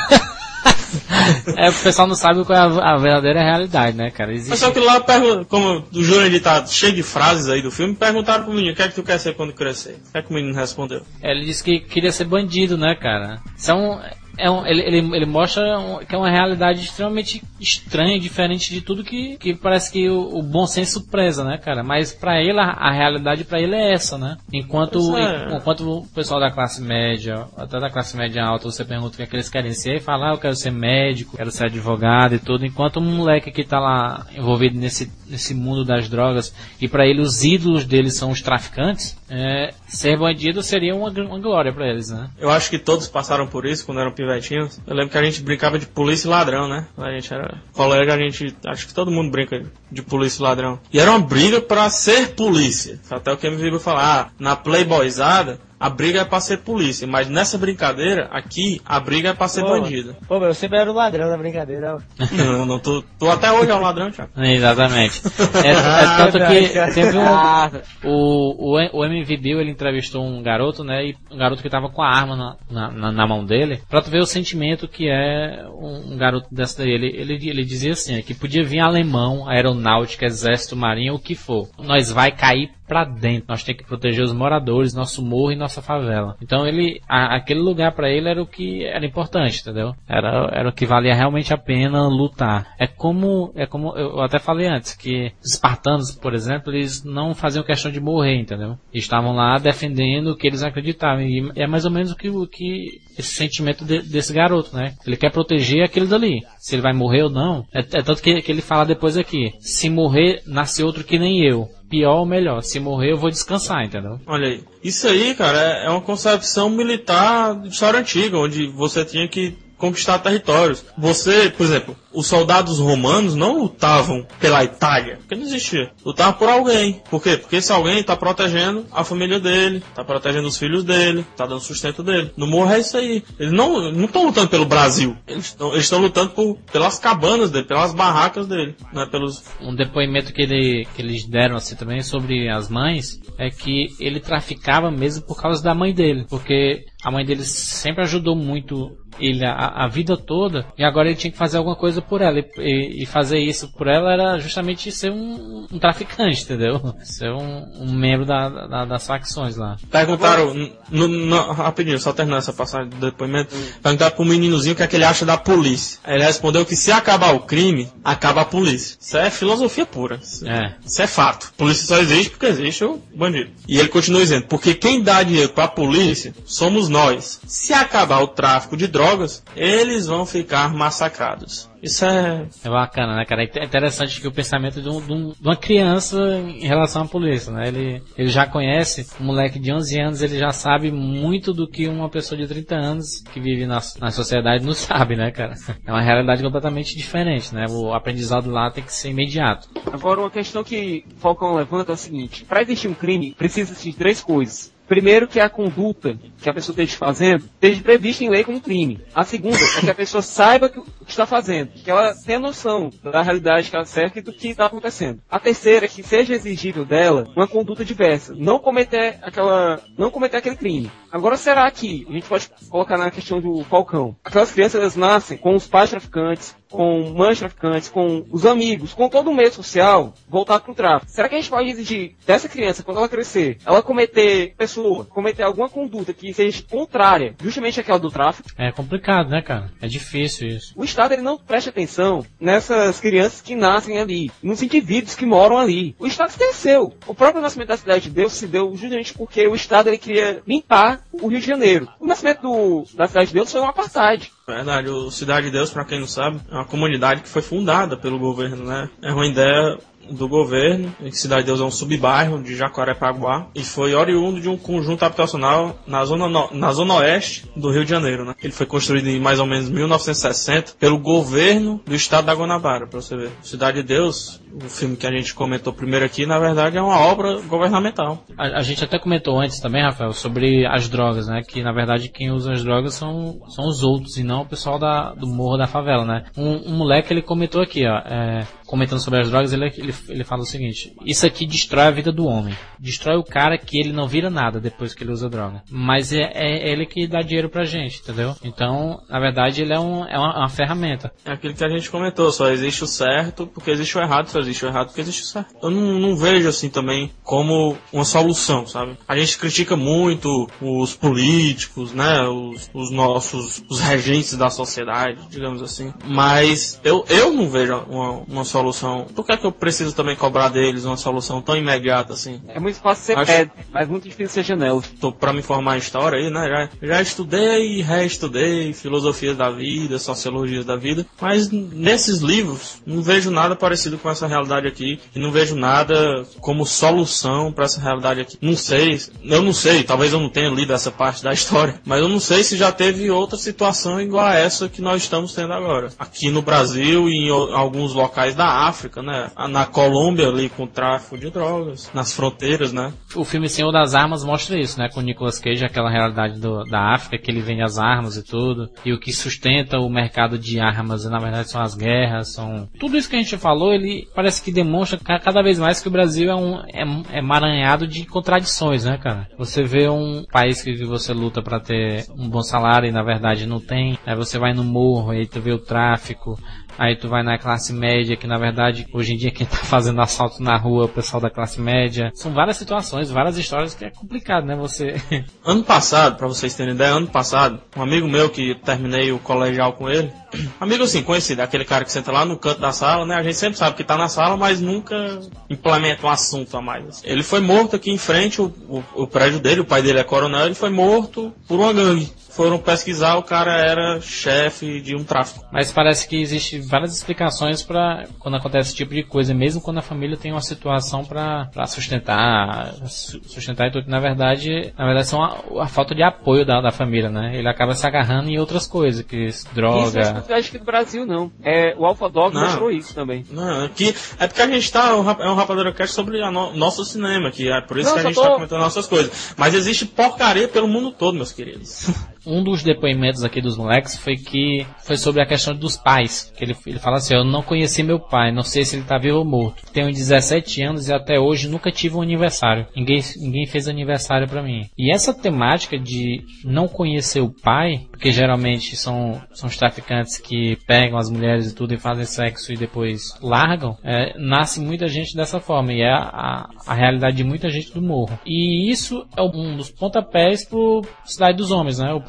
É, o pessoal não sabe qual é a, a verdadeira realidade, né, cara? Existe... Mas só que lá, como o Jurandir tá cheio de frases aí do filme, perguntaram pro menino, o que é que tu quer ser quando crescer? O que é que o menino respondeu? Ele disse que queria ser bandido, né, cara? São... É um, ele, ele, ele mostra um, que é uma realidade extremamente estranha, diferente de tudo que, que parece que o, o bom senso preza, né, cara? Mas pra ele, a, a realidade pra ele é essa, né? Enquanto, é. enquanto o pessoal da classe média, até da classe média alta, você pergunta o que é que eles querem ser, e fala, ah, eu quero ser médico, quero ser advogado e tudo, enquanto um moleque que tá lá envolvido nesse, nesse mundo das drogas, e pra ele os ídolos deles são os traficantes, é, ser bandido seria uma, uma glória pra eles, né? Eu acho que todos passaram por isso quando eram pivetinhos. Eu lembro que a gente brincava de polícia e ladrão, né? A gente era colega, a gente... Acho que todo mundo brinca de polícia e ladrão. E era uma briga pra ser polícia. Até o que me viu falar, ah, na playboyzada, a briga é pra ser polícia, mas nessa brincadeira, aqui, a briga é pra ser pô, bandido. Pô, eu sempre era o ladrão na brincadeira. Não, não, tu, tu até hoje é um ladrão, Thiago. Exatamente. É, é tanto que teve um... O, o, o M V Bill, ele entrevistou um garoto, né, e um garoto que tava com a arma na, na, na, na mão dele, pra tu ver o sentimento que é um, um garoto dessa daí. Ele, ele, ele dizia assim, que podia vir alemão, aeronáutica, exército, marinha, o que for. Nós vai cair pra dentro, nós temos que proteger os moradores, nosso morro e nossa favela. Então ele, a, aquele lugar pra ele era o que era importante, entendeu? Era, era o que valia realmente a pena lutar. É como, é como eu até falei antes, que os espartanos, por exemplo, eles não faziam questão de morrer, entendeu? Eles estavam lá defendendo o que eles acreditavam. E é mais ou menos o que, o que esse sentimento de, desse garoto, né? Ele quer proteger aquilo dali. Se ele vai morrer ou não. É, é tanto que, que ele fala depois aqui. Se morrer, nasce outro que nem eu. Pior ou melhor, se morrer eu vou descansar, entendeu? Olha aí, isso aí, cara, é uma concepção militar de história antiga, onde você tinha que conquistar territórios. Você, por exemplo, os soldados romanos não lutavam pela Itália, porque não existia. Lutavam por alguém. Por quê? Porque esse alguém está protegendo a família dele, está protegendo os filhos dele, está dando sustento dele. No morro é isso aí. Eles não não estão lutando pelo Brasil. Eles estão eles estão lutando por, pelas cabanas dele, pelas barracas dele, né? Pelos... Um depoimento que, ele, que eles deram assim também sobre as mães é que ele traficava mesmo por causa da mãe dele, porque a mãe dele sempre ajudou muito ele a, a vida toda, e agora ele tinha que fazer alguma coisa por ela, e, e fazer isso por ela era justamente ser um, um traficante, entendeu? Ser um, um membro da, da, das facções lá. Perguntaram, no, no, rapidinho, só terminar essa passagem do depoimento, hum. perguntaram pro meninozinho o que é que ele acha da polícia. Ele respondeu que se acabar o crime, acaba a polícia. Isso é filosofia pura. É. Isso é fato. A polícia só existe porque existe o bandido. E ele continua dizendo, porque quem dá dinheiro pra polícia somos nós. Se acabar o tráfico de drogas, drogas, eles vão ficar massacrados. Isso é... É bacana, né, cara? É interessante que o pensamento de, um, de, um, de uma criança em relação à polícia, né? Ele, ele já conhece, um moleque de onze anos, ele já sabe muito do que uma pessoa de trinta anos que vive na, na sociedade não sabe, né, cara? É uma realidade completamente diferente, né? O aprendizado lá tem que ser imediato. Agora, uma questão que o Falcão levanta é o seguinte: para existir um crime, precisa de três coisas. Primeiro, que a conduta que a pessoa esteja fazendo esteja prevista em lei como crime. A segunda é que a pessoa saiba o que está fazendo, que ela tenha noção da realidade que ela cerca e do que está acontecendo. A terceira é que seja exigível dela uma conduta diversa, não cometer aquela, não cometer aquele crime. Agora, será que a gente pode colocar na questão do Falcão? Aquelas crianças, elas nascem com os pais traficantes, com mães traficantes, com os amigos, com todo o meio social voltado para o tráfico. Será que a gente pode exigir dessa criança, quando ela crescer, ela cometer pessoa, cometer alguma conduta que seja contrária justamente àquela do tráfico? É complicado, né, cara? É difícil isso. O Estado, ele não presta atenção nessas crianças que nascem ali, nos indivíduos que moram ali. O Estado esqueceu. O próprio nascimento da Cidade de Deus se deu justamente porque o Estado, ele queria limpar o Rio de Janeiro. O nascimento do, da Cidade de Deus foi um apartheid. Verdade, o Cidade de Deus, pra quem não sabe, é uma comunidade que foi fundada pelo governo, né? É uma ideia do governo, em que Cidade de Deus é um subbairro de Jacarepaguá e foi oriundo de um conjunto habitacional na zona, no, na zona oeste do Rio de Janeiro, né? Ele foi construído em mais ou menos mil novecentos e sessenta pelo governo do estado da Guanabara, pra você ver. Cidade de Deus, o filme que a gente comentou primeiro aqui, na verdade é uma obra governamental. A, a gente até comentou antes também, Rafael, sobre as drogas, né? Que na verdade quem usa as drogas são, são os outros e não o pessoal da, do morro da favela, né? Um, um moleque, ele comentou aqui, ó, é, comentando sobre as drogas, ele, ele, ele fala o seguinte: isso aqui destrói a vida do homem. Destrói o cara que ele não vira nada depois que ele usa droga. Mas é, é ele que dá dinheiro pra gente, entendeu? Então, na verdade, ele é, um, é uma, uma ferramenta. É aquilo que a gente comentou, só existe o certo porque existe o errado, só existe o errado porque existe o certo. Eu não, não vejo assim também como uma solução, sabe? A gente critica muito os políticos, né? Os, os nossos, os regentes da sociedade, digamos assim. Mas eu, eu não vejo uma, uma solução. Por que é que eu preciso também cobrar deles uma solução tão imediata assim? É muito fácil ser Acho... pede, mas muito difícil ser janela. Tô pra me formar em história aí, né? Já, já estudei e reestudei filosofia da vida, sociologia da vida, mas nesses livros não vejo nada parecido com essa realidade aqui e não vejo nada como solução pra essa realidade aqui. Não sei, eu não sei, talvez eu não tenha lido essa parte da história, mas eu não sei se já teve outra situação igual a essa que nós estamos tendo agora. Aqui no Brasil e em alguns locais da África, né? Na Colômbia ali com o tráfico de drogas, nas fronteiras, né? O filme Senhor das Armas mostra isso, né? Com o Nicolas Cage, aquela realidade do, da África, que ele vende as armas e tudo, e o que sustenta o mercado de armas, na verdade, são as guerras, são... Tudo isso que a gente falou, ele parece que demonstra cada vez mais que o Brasil é um é, é emaranhado de contradições, né, cara? Você vê um país que você luta pra ter um bom salário e, na verdade, não tem, aí você vai no morro, aí tu vê o tráfico, aí tu vai na classe média, que na verdade, hoje em dia quem tá fazendo assalto na rua é o pessoal da classe média. São várias situações, várias histórias que é complicado, né, você... Ano passado, pra vocês terem ideia, ano passado, um amigo meu que terminei o colegial com ele, amigo assim, conhecido, aquele cara que senta lá no canto da sala, né, a gente sempre sabe que tá na sala, mas nunca implementa um assunto a mais. Ele foi morto aqui em frente, o, o, o prédio dele, o pai dele é coronel, ele foi morto por uma gangue. Foram pesquisar, o cara era chefe de um tráfico. Mas parece que existe várias explicações para quando acontece esse tipo de coisa, mesmo quando a família tem uma situação para sustentar, sustentar e tudo. Na verdade, na verdade são a, a falta de apoio da, da família, né? Ele acaba se agarrando em outras coisas, que droga. Isso eu acho que no Brasil não. É, o Alpha Dog não mostrou isso também. Não, aqui, é porque a gente tá, é um Rapadura Cast sobre a no, nosso cinema aqui, é por isso não, que a gente tô... tá comentando nossas coisas. Mas existe porcaria pelo mundo todo, meus queridos. Um dos depoimentos aqui dos moleques foi que foi sobre a questão dos pais. Que ele, ele fala assim: eu não conheci meu pai, não sei se ele tá vivo ou morto. Tenho dezessete anos e até hoje nunca tive um aniversário. Ninguém, ninguém fez aniversário pra mim. E essa temática de não conhecer o pai, porque geralmente são, são os traficantes que pegam as mulheres e tudo e fazem sexo e depois largam, é, nasce muita gente dessa forma. E é a, a realidade de muita gente do morro. E isso é um dos pontapés pro Cidade dos Homens, né? O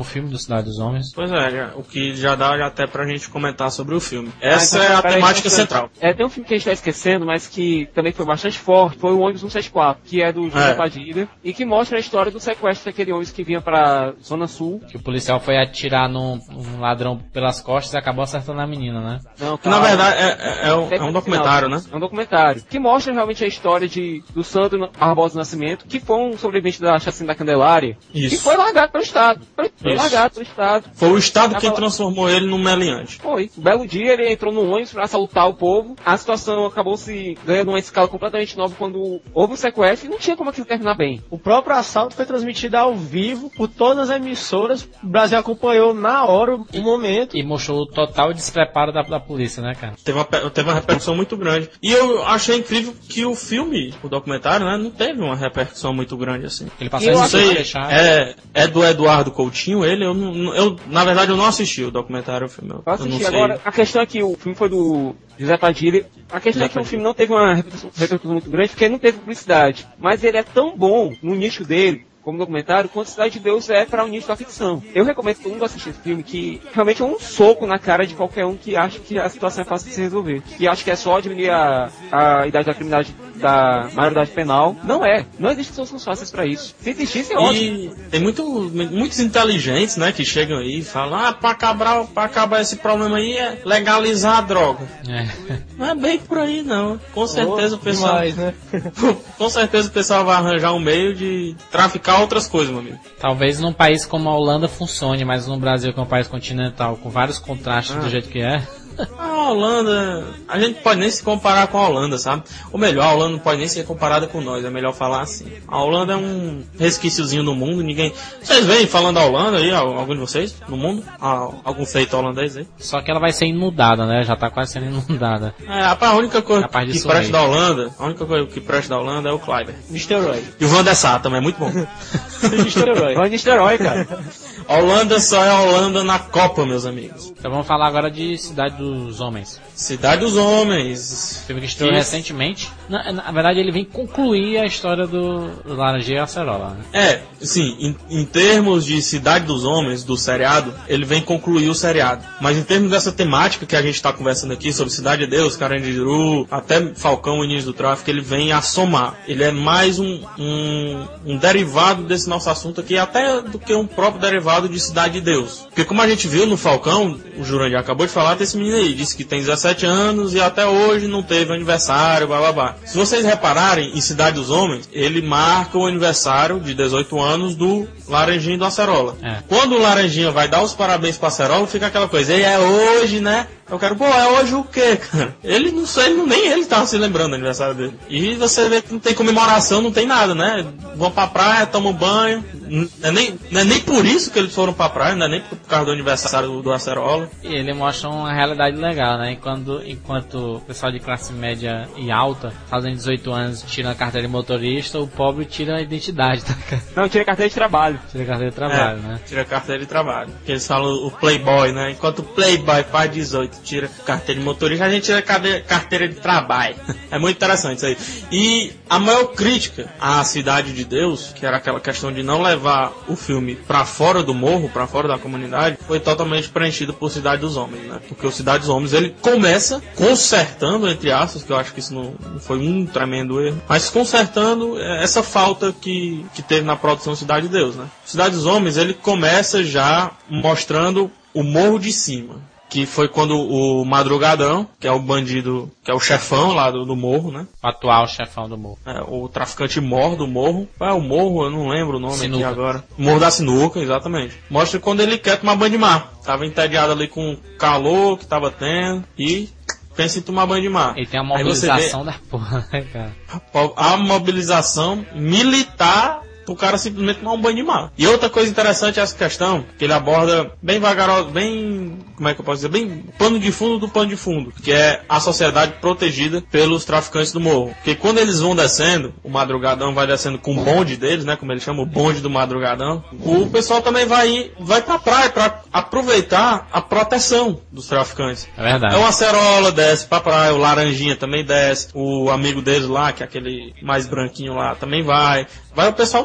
pro filme do Cidade dos Homens. Pois é, já, o que já dá já até pra gente comentar sobre o filme. Essa ah, então, é a temática aí, central. É, tem um filme que a gente tá esquecendo, mas que também foi bastante forte, foi o ônibus cento e setenta e quatro, que é do José é. Padilha, e que mostra a história do sequestro daquele ônibus que vinha pra Zona Sul. Que o policial foi atirar num um ladrão pelas costas e acabou acertando a menina, né? Não, que na verdade é, é, é, um, é um documentário, né? É um documentário, que mostra realmente a história de, do Sandro Barbosa Nascimento, que foi um sobrevivente da chacina da Candelária, Isso. que foi largado pelo Estado. Foi, foi largado pelo Estado. Foi o Estado quem transformou ele num meliante. Foi. Um belo dia ele entrou no ônibus pra assaltar o povo. A situação acabou se ganhando uma escala completamente nova quando houve um sequestro e não tinha como aquilo terminar bem. O próprio assalto foi transmitido ao vivo por todas as emissoras. O Brasil acompanhou na hora o momento. E mostrou o total despreparo da, da polícia, né, cara? Teve uma, teve uma repercussão muito grande. E eu achei incrível que o filme, o documentário, né, não teve uma repercussão muito grande assim. Ele passou em sei, é, é do Eduardo Coutinho, ele, eu, eu na verdade eu não assisti o documentário, o filme. Eu, eu assisti, eu não sei. Agora, a questão é que o filme foi do José Padilha. A questão José é que Padilha. O filme não teve uma repercussão muito grande porque não teve publicidade. Mas ele é tão bom no nicho dele, como documentário, quanto Cidade de Deus é para o nicho da ficção. Eu recomendo que todo mundo assista esse filme, que realmente é um soco na cara de qualquer um que acha que a situação é fácil de se resolver. Que acha que é só diminuir a, a idade da criminalidade, da maioridade penal. Não é. Não existem soluções fáceis para isso. Se existisse, é ótimo. E tem muito, muitos inteligentes, né, que chegam aí e falam, ah, para acabar, para acabar esse problema aí é legalizar a droga. É. Não é bem por aí, não. Com certeza oh, o pessoal... Demais, né? Com certeza o pessoal vai arranjar um meio de traficar outras coisas, meu amigo. Talvez num país como a Holanda funcione, mas no Brasil, que é um país continental, com vários contrastes ah. do jeito que é... A Holanda, a gente pode nem se comparar com a Holanda, sabe? Ou melhor, a Holanda não pode nem ser comparada com nós, é melhor falar assim. A Holanda é um resquíciozinho no mundo, ninguém... Vocês veem falando da Holanda aí, algum de vocês, no mundo? Algum feito holandês aí? Só que ela vai ser inundada, né? Já tá quase sendo inundada. É, a única coisa que presta da Holanda, a única coisa que presta da Holanda é o Kleiber. mister Roy. E o Van der Sar também, é muito bom. mister Roy. Vai mister Roy, cara. A Holanda só é a Holanda na Copa, meus amigos. Então vamos falar agora de Cidade dos Homens. Cidade dos Homens. Filme que estreou recentemente. Na, na verdade, ele vem concluir a história do, do Laranjinha e Acerola, né? É, sim, em, em termos de Cidade dos Homens, do seriado, ele vem concluir o seriado. Mas em termos dessa temática que a gente está conversando aqui, sobre Cidade de Deus, Carandiru, até Falcão, o Início do Tráfico, ele vem a somar. Ele é mais um, um, um derivado desse nosso assunto aqui, até do que um próprio derivado de Cidade de Deus. Porque como a gente viu no Falcão, o Jurandir acabou de falar, tem esse menino aí, disse que tem dezessete anos e até hoje não teve aniversário, blá blá blá. Se vocês repararem, em Cidade dos Homens, ele marca o aniversário de dezoito anos do Laranjinha e do Acerola. É. Quando o Laranjinha vai dar os parabéns pro Acerola, fica aquela coisa, e é hoje, né? Eu quero, pô, é hoje o quê, cara? Ele não sei, ele, nem ele tava se lembrando do aniversário dele. E você vê que não tem comemoração, não tem nada, né? Vão pra praia, tomam banho. Não é nem, não é nem por isso que eles foram pra praia, não é nem por causa do aniversário do, do Acerola. E ele mostra uma realidade legal, né? Enquanto, enquanto o pessoal de classe média e alta fazem dezoito anos, tira a carteira de motorista, o pobre tira a identidade, tá? Não, tira a carteira de trabalho. Tira a carteira de trabalho, é, né? Tira a carteira de trabalho. Que eles falam o playboy, né? Enquanto o playboy faz dezoito, tira carteira de motorista, a gente tira carteira de trabalho. É muito interessante isso aí. E a maior crítica à Cidade de Deus, que era aquela questão de não levar o filme pra fora do morro, pra fora da comunidade, foi totalmente preenchido por Cidade dos Homens, né? Porque o Cidade dos Homens, ele começa consertando, entre aspas, que eu acho que isso não foi um tremendo erro, mas consertando essa falta que, que teve na produção Cidade de Deus, né? Cidade dos Homens, ele começa já mostrando o morro de cima, que foi quando o Madrugadão, que é o bandido, que é o chefão lá do, do morro, né? O atual chefão do morro. É, o traficante mor do morro. É o morro, eu não lembro o nome Sinuca. Aqui agora. Morro da Sinuca, exatamente. Mostra quando ele quer tomar banho de mar. Tava entediado ali com o calor que tava tendo e pensa em tomar banho de mar. E tem a mobilização da porra, né, cara? A mobilização militar pro cara simplesmente tomar um banho de mar. E outra coisa interessante é essa questão, que ele aborda bem vagaroso, bem, como é que eu posso dizer, bem pano de fundo do pano de fundo, que é a sociedade protegida pelos traficantes do morro. Porque quando eles vão descendo, o Madrugadão vai descendo com o bonde deles, né, como ele chama, o bonde do Madrugadão, o pessoal também vai, vai pra praia pra aproveitar a proteção dos traficantes. É verdade. Então a Acerola desce pra praia, o Laranjinha também desce, o amigo deles lá, que é aquele mais branquinho lá, também vai. Vai o pessoal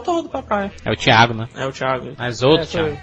todo pra praia. É o Thiago, né? É o Thiago. Mas outro É, Thiago.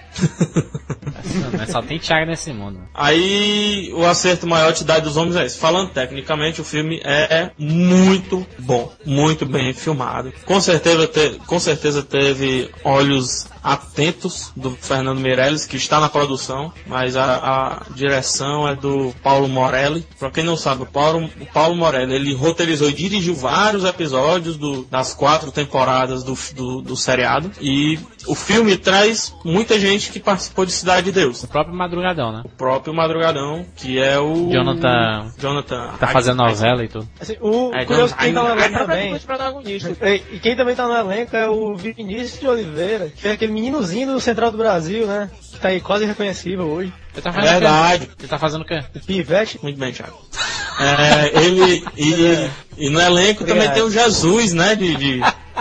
Mas só tem Thiago nesse mundo. Aí o acerto maior de Cidade dos Homens é esse. Falando tecnicamente, o filme é muito bom, muito bem filmado. Com certeza, te, com certeza teve olhos atentos do Fernando Meirelles, que está na produção, mas a, a direção é do Paulo Morelli. Pra quem não sabe, o Paulo, o Paulo Morelli, ele roteirizou e dirigiu vários episódios do, das quatro temporadas do, do, do seriado. E o filme traz muita gente que participou de Cidade de Deus. O próprio Madrugadão, né? O próprio Madrugadão, que é o... Jonathan... Jonathan... Tá fazendo novela e tudo. Assim, o Aí, curioso, aí, quem tá no aí, elenco Pra também... os protagonistas. E, e quem também tá no elenco é o Vinícius de Oliveira, que é aquele meninozinho do Central do Brasil, né? Que tá aí quase irreconhecível hoje. Ele tá fazendo Verdade. o quê? Ele tá fazendo o quê? O Pivete. Muito bem, Thiago. É, ele... E, e no elenco também tem o Jesus, né? De... de...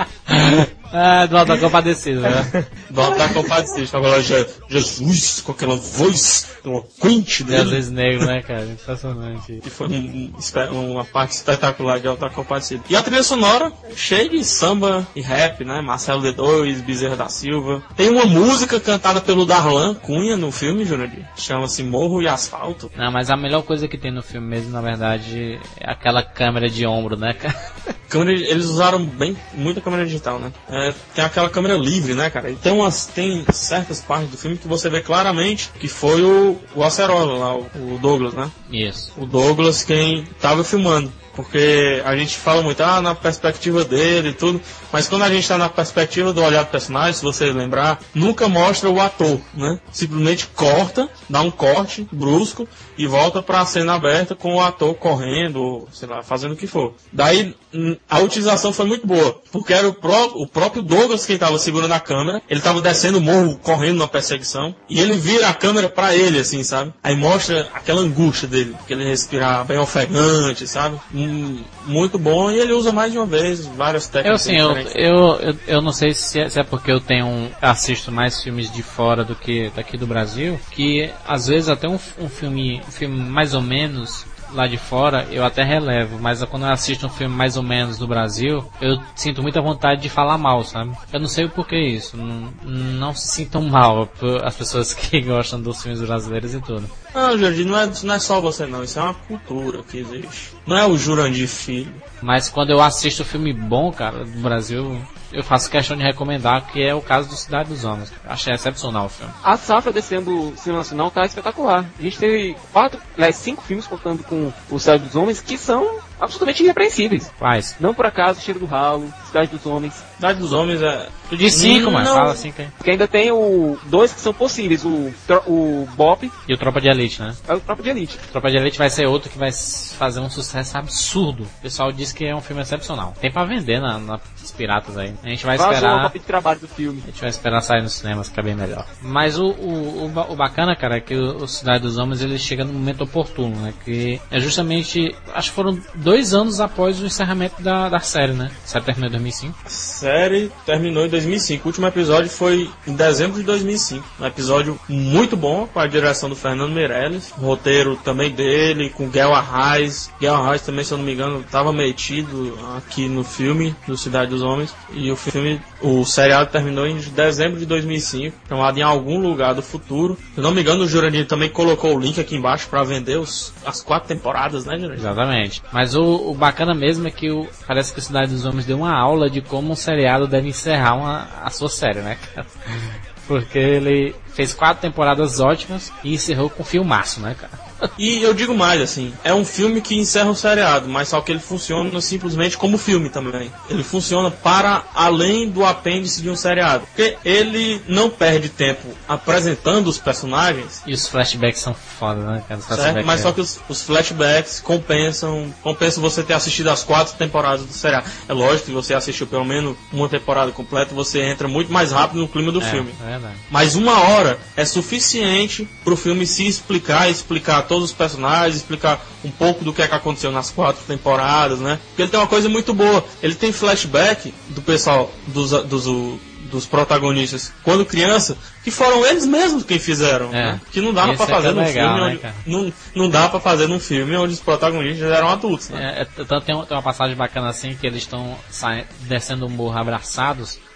Ah, do Alto da Compadecida, né? Do Alto da Compadecida. Agora Je- Jesus, com aquela voz eloquente dele. Jesus negro, né, cara? Impressionante. Que foi um, um, uma parte espetacular de Alto da Compadecida. E a trilha sonora, cheia de samba e rap, né? Marcelo D dois, Bezerra da Silva. Tem uma música cantada pelo Darlan Cunha no filme, Jurandir. Chama-se Morro e Asfalto. Não, mas a melhor coisa que tem no filme mesmo, na verdade, é aquela câmera de ombro, né, cara? Câmera, eles usaram bem, muita câmera digital, né? É, tem aquela câmera livre, né, cara? E tem, umas, tem certas partes do filme que você vê claramente que foi o, o Acerola lá, o, o Douglas, né? Isso. O Douglas quem tava filmando. Porque a gente fala muito, ah, na perspectiva dele e tudo, mas quando a gente tá na perspectiva do olhar do personagem, se você lembrar, nunca mostra o ator, né? Simplesmente corta, dá um corte brusco e volta pra cena aberta com o ator correndo, ou, sei lá, fazendo o que for. Daí, a utilização foi muito boa, porque era o, pró o próprio Douglas quem tava segurando a câmera, ele tava descendo o morro, correndo na perseguição, e ele vira a câmera pra ele, assim, sabe? Aí mostra aquela angústia dele, que ele respirar bem ofegante, sabe? Muito bom, e ele usa mais de uma vez várias técnicas. Eu sim, eu, eu, eu, eu não sei se é, se é porque eu tenho um, assisto mais filmes de fora do que daqui do Brasil, que às vezes até um, um filme um filme mais ou menos lá de fora eu até relevo, mas quando eu assisto um filme mais ou menos do Brasil, eu sinto muita vontade de falar mal, sabe? Eu não sei o porquê isso, não, não se sintam mal as pessoas que gostam dos filmes brasileiros e tudo. Não, Jordi, não é, não é só você não, isso é uma cultura que existe. Não é o Jurandir Filho. Mas quando eu assisto filme bom, cara, do Brasil, eu faço questão de recomendar, que é o caso do Cidade dos Homens. Achei excepcional o filme. A safra desse ano do cinema nacional tá espetacular. A gente teve quatro, aliás, cinco filmes contando com o Cidade dos Homens que são absolutamente irrepreensíveis. Quais? Não por acaso, Cheiro do Ralo, Cidade dos Homens. Cidade dos Homens é... Tu diz cinco, mano. Não. Fala cinco aí. Porque ainda tem o dois que são possíveis, o, o Bop E o Tropa de Elite, né? e o Tropa de Elite. Tropa de Elite vai ser outro que vai fazer um sucesso absurdo. O pessoal diz que é um filme excepcional. Tem pra vender na, nas piratas aí. A gente vai Vazou esperar... o mapa de trabalho do filme. A gente vai esperar sair nos cinemas, que é bem melhor. Mas o, o, o, ba- o bacana, cara, é que o, o Cidade dos Homens ele chega no momento oportuno, né? Que é justamente... Acho que foram dois anos após o encerramento da, da série, né? A série terminou em dois mil e cinco. A série terminou em dois mil e cinco. O último episódio foi em dezembro de dois mil e cinco. Um episódio muito bom, com a direção do Fernando Meirelles. O roteiro também dele, com Guel Arraes. Guel Arraes também, se eu não me engano, estava metido aqui no filme do Cidade dos Homens. E o filme, o seriado terminou em dezembro de dois mil e cinco. Chamado Em Algum Lugar do Futuro. Se eu não me engano, o Jurandir também colocou o link aqui embaixo para vender os, as quatro temporadas, né, Jurandir? Exatamente. Mas o, o bacana mesmo é que o, parece que o Cidade dos Homens deu uma aula de como um seriado deve encerrar uma, a sua série, né, cara? Porque ele fez quatro temporadas ótimas e encerrou com filmaço, né, cara? E eu digo mais, assim, é um filme que encerra o seriado, mas só que ele funciona simplesmente como filme também. Ele funciona para além do apêndice de um seriado. Porque ele não perde tempo apresentando os personagens. E os flashbacks são foda, né, cara? Os Certo? flashbacks Mas é- só que os, os flashbacks compensam, compensam você ter assistido as quatro temporadas do seriado. É lógico que você assistiu pelo menos uma temporada completa, você entra muito mais rápido no clima do é, filme. É verdade. Mas uma hora é suficiente pro filme se explicar, explicar todos os personagens, explicar um pouco do que é que aconteceu nas quatro temporadas, né? Porque ele tem uma coisa muito boa. Ele tem flashback do pessoal, dos, dos, dos protagonistas, quando criança, que foram eles mesmos quem fizeram, É. né? Que não dava Isso pra é que fazer é num legal, filme né, onde, cara? não, não dá pra fazer num filme onde os protagonistas eram adultos, né? É, é, tanto tem, um- tem uma passagem bacana assim que eles estão descendo um morro abraçados.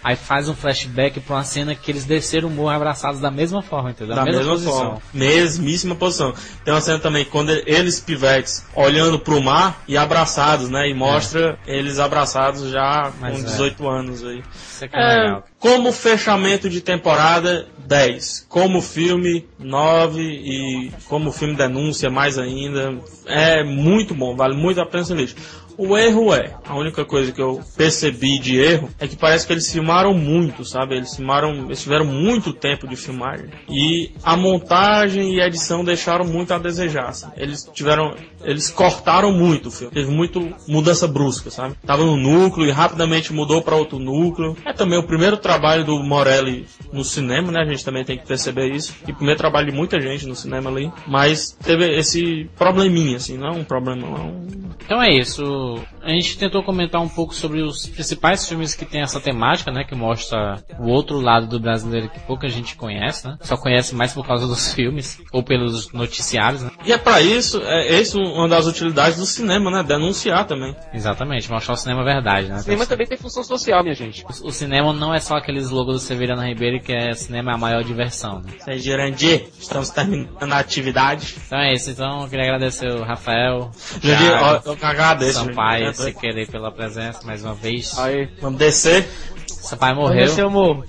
aí faz um flashback pra uma cena que eles desceram o morro abraçados da mesma forma, entendeu? Da, da mesma, mesma forma. Mesmíssima posição. Tem uma cena também, quando eles pivetes olhando pro mar e abraçados, né? E mostra é. eles abraçados já Mas com dezoito é. anos aí. Isso é que é, é legal. Como fechamento de temporada, dez. Como filme, nove. E como filme denúncia, mais ainda. É muito bom, vale muito a pena ser visto. O erro é, a única coisa que eu percebi de erro é que parece que eles filmaram muito, sabe? Eles filmaram, eles tiveram muito tempo de filmagem. E a montagem e a edição deixaram muito a desejar, assim. Eles tiveram, eles cortaram muito o filme. Teve muito mudança brusca, sabe? Tava no núcleo e rapidamente mudou para outro núcleo. É também o primeiro trabalho do Morelli no cinema, né? A gente também tem que perceber isso. E o primeiro trabalho de muita gente no cinema ali. Mas teve esse probleminha, assim, não é um problema, não. Então é isso. A gente tentou comentar um pouco sobre os principais filmes que tem essa temática, né? Que mostra o outro lado do brasileiro que pouca gente conhece, né? Só conhece mais por causa dos filmes ou pelos noticiários, né? E é pra isso, é isso uma das utilidades do cinema, né? Denunciar também. Exatamente, mostrar o cinema verdade, né? O cinema também tem função social, minha gente. O, o cinema não é só aquele slogan do Severino Ribeiro que é cinema é a maior diversão, né? Isso aí, Jurandir, estamos terminando a atividade. Então é isso, então eu queria agradecer o Rafael. Jurandir, eu que agradeço. Sampaio, se querer pela presença mais uma vez. Aí, vamos descer. Sampaio morreu. Vamos descer o morro.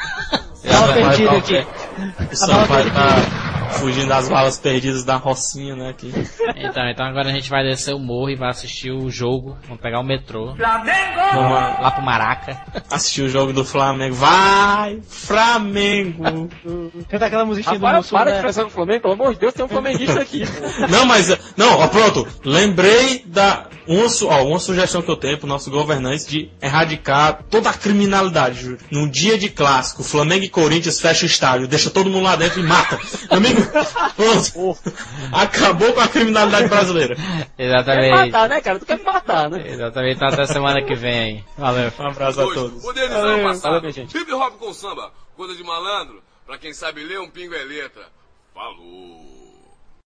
Tava perdido aqui. O Sampaio tá fugindo das balas perdidas da Rocinha, né? Aqui. Então, então agora a gente vai descer o morro e vai assistir o jogo. Vamos pegar o metrô. Flamengo! Vamos lá pro Maraca. Assistir o jogo do Flamengo. Vai, Flamengo! Canta aquela musiquinha do Mussum, para né? de pensar no Flamengo, pelo amor de Deus, tem um flamenguista aqui. Não, mas, não, ó, pronto. Lembrei da, uma, ó, uma sugestão que eu tenho pro nosso governante de erradicar toda a criminalidade, juro. Num dia de clássico, Flamengo e Corinthians fecha o estádio, deixa todo mundo lá dentro e mata. Amigo, pronto. Acabou com a criminalidade brasileira. Exatamente. Quer me matar, né, cara? Tu quer me matar, né? Exatamente, então até semana que vem. Valeu. Um abraço a todos. Modernizar o passado. Hip hop com samba, coisa de malandro. Pra quem sabe ler, um pingo é letra. Falou.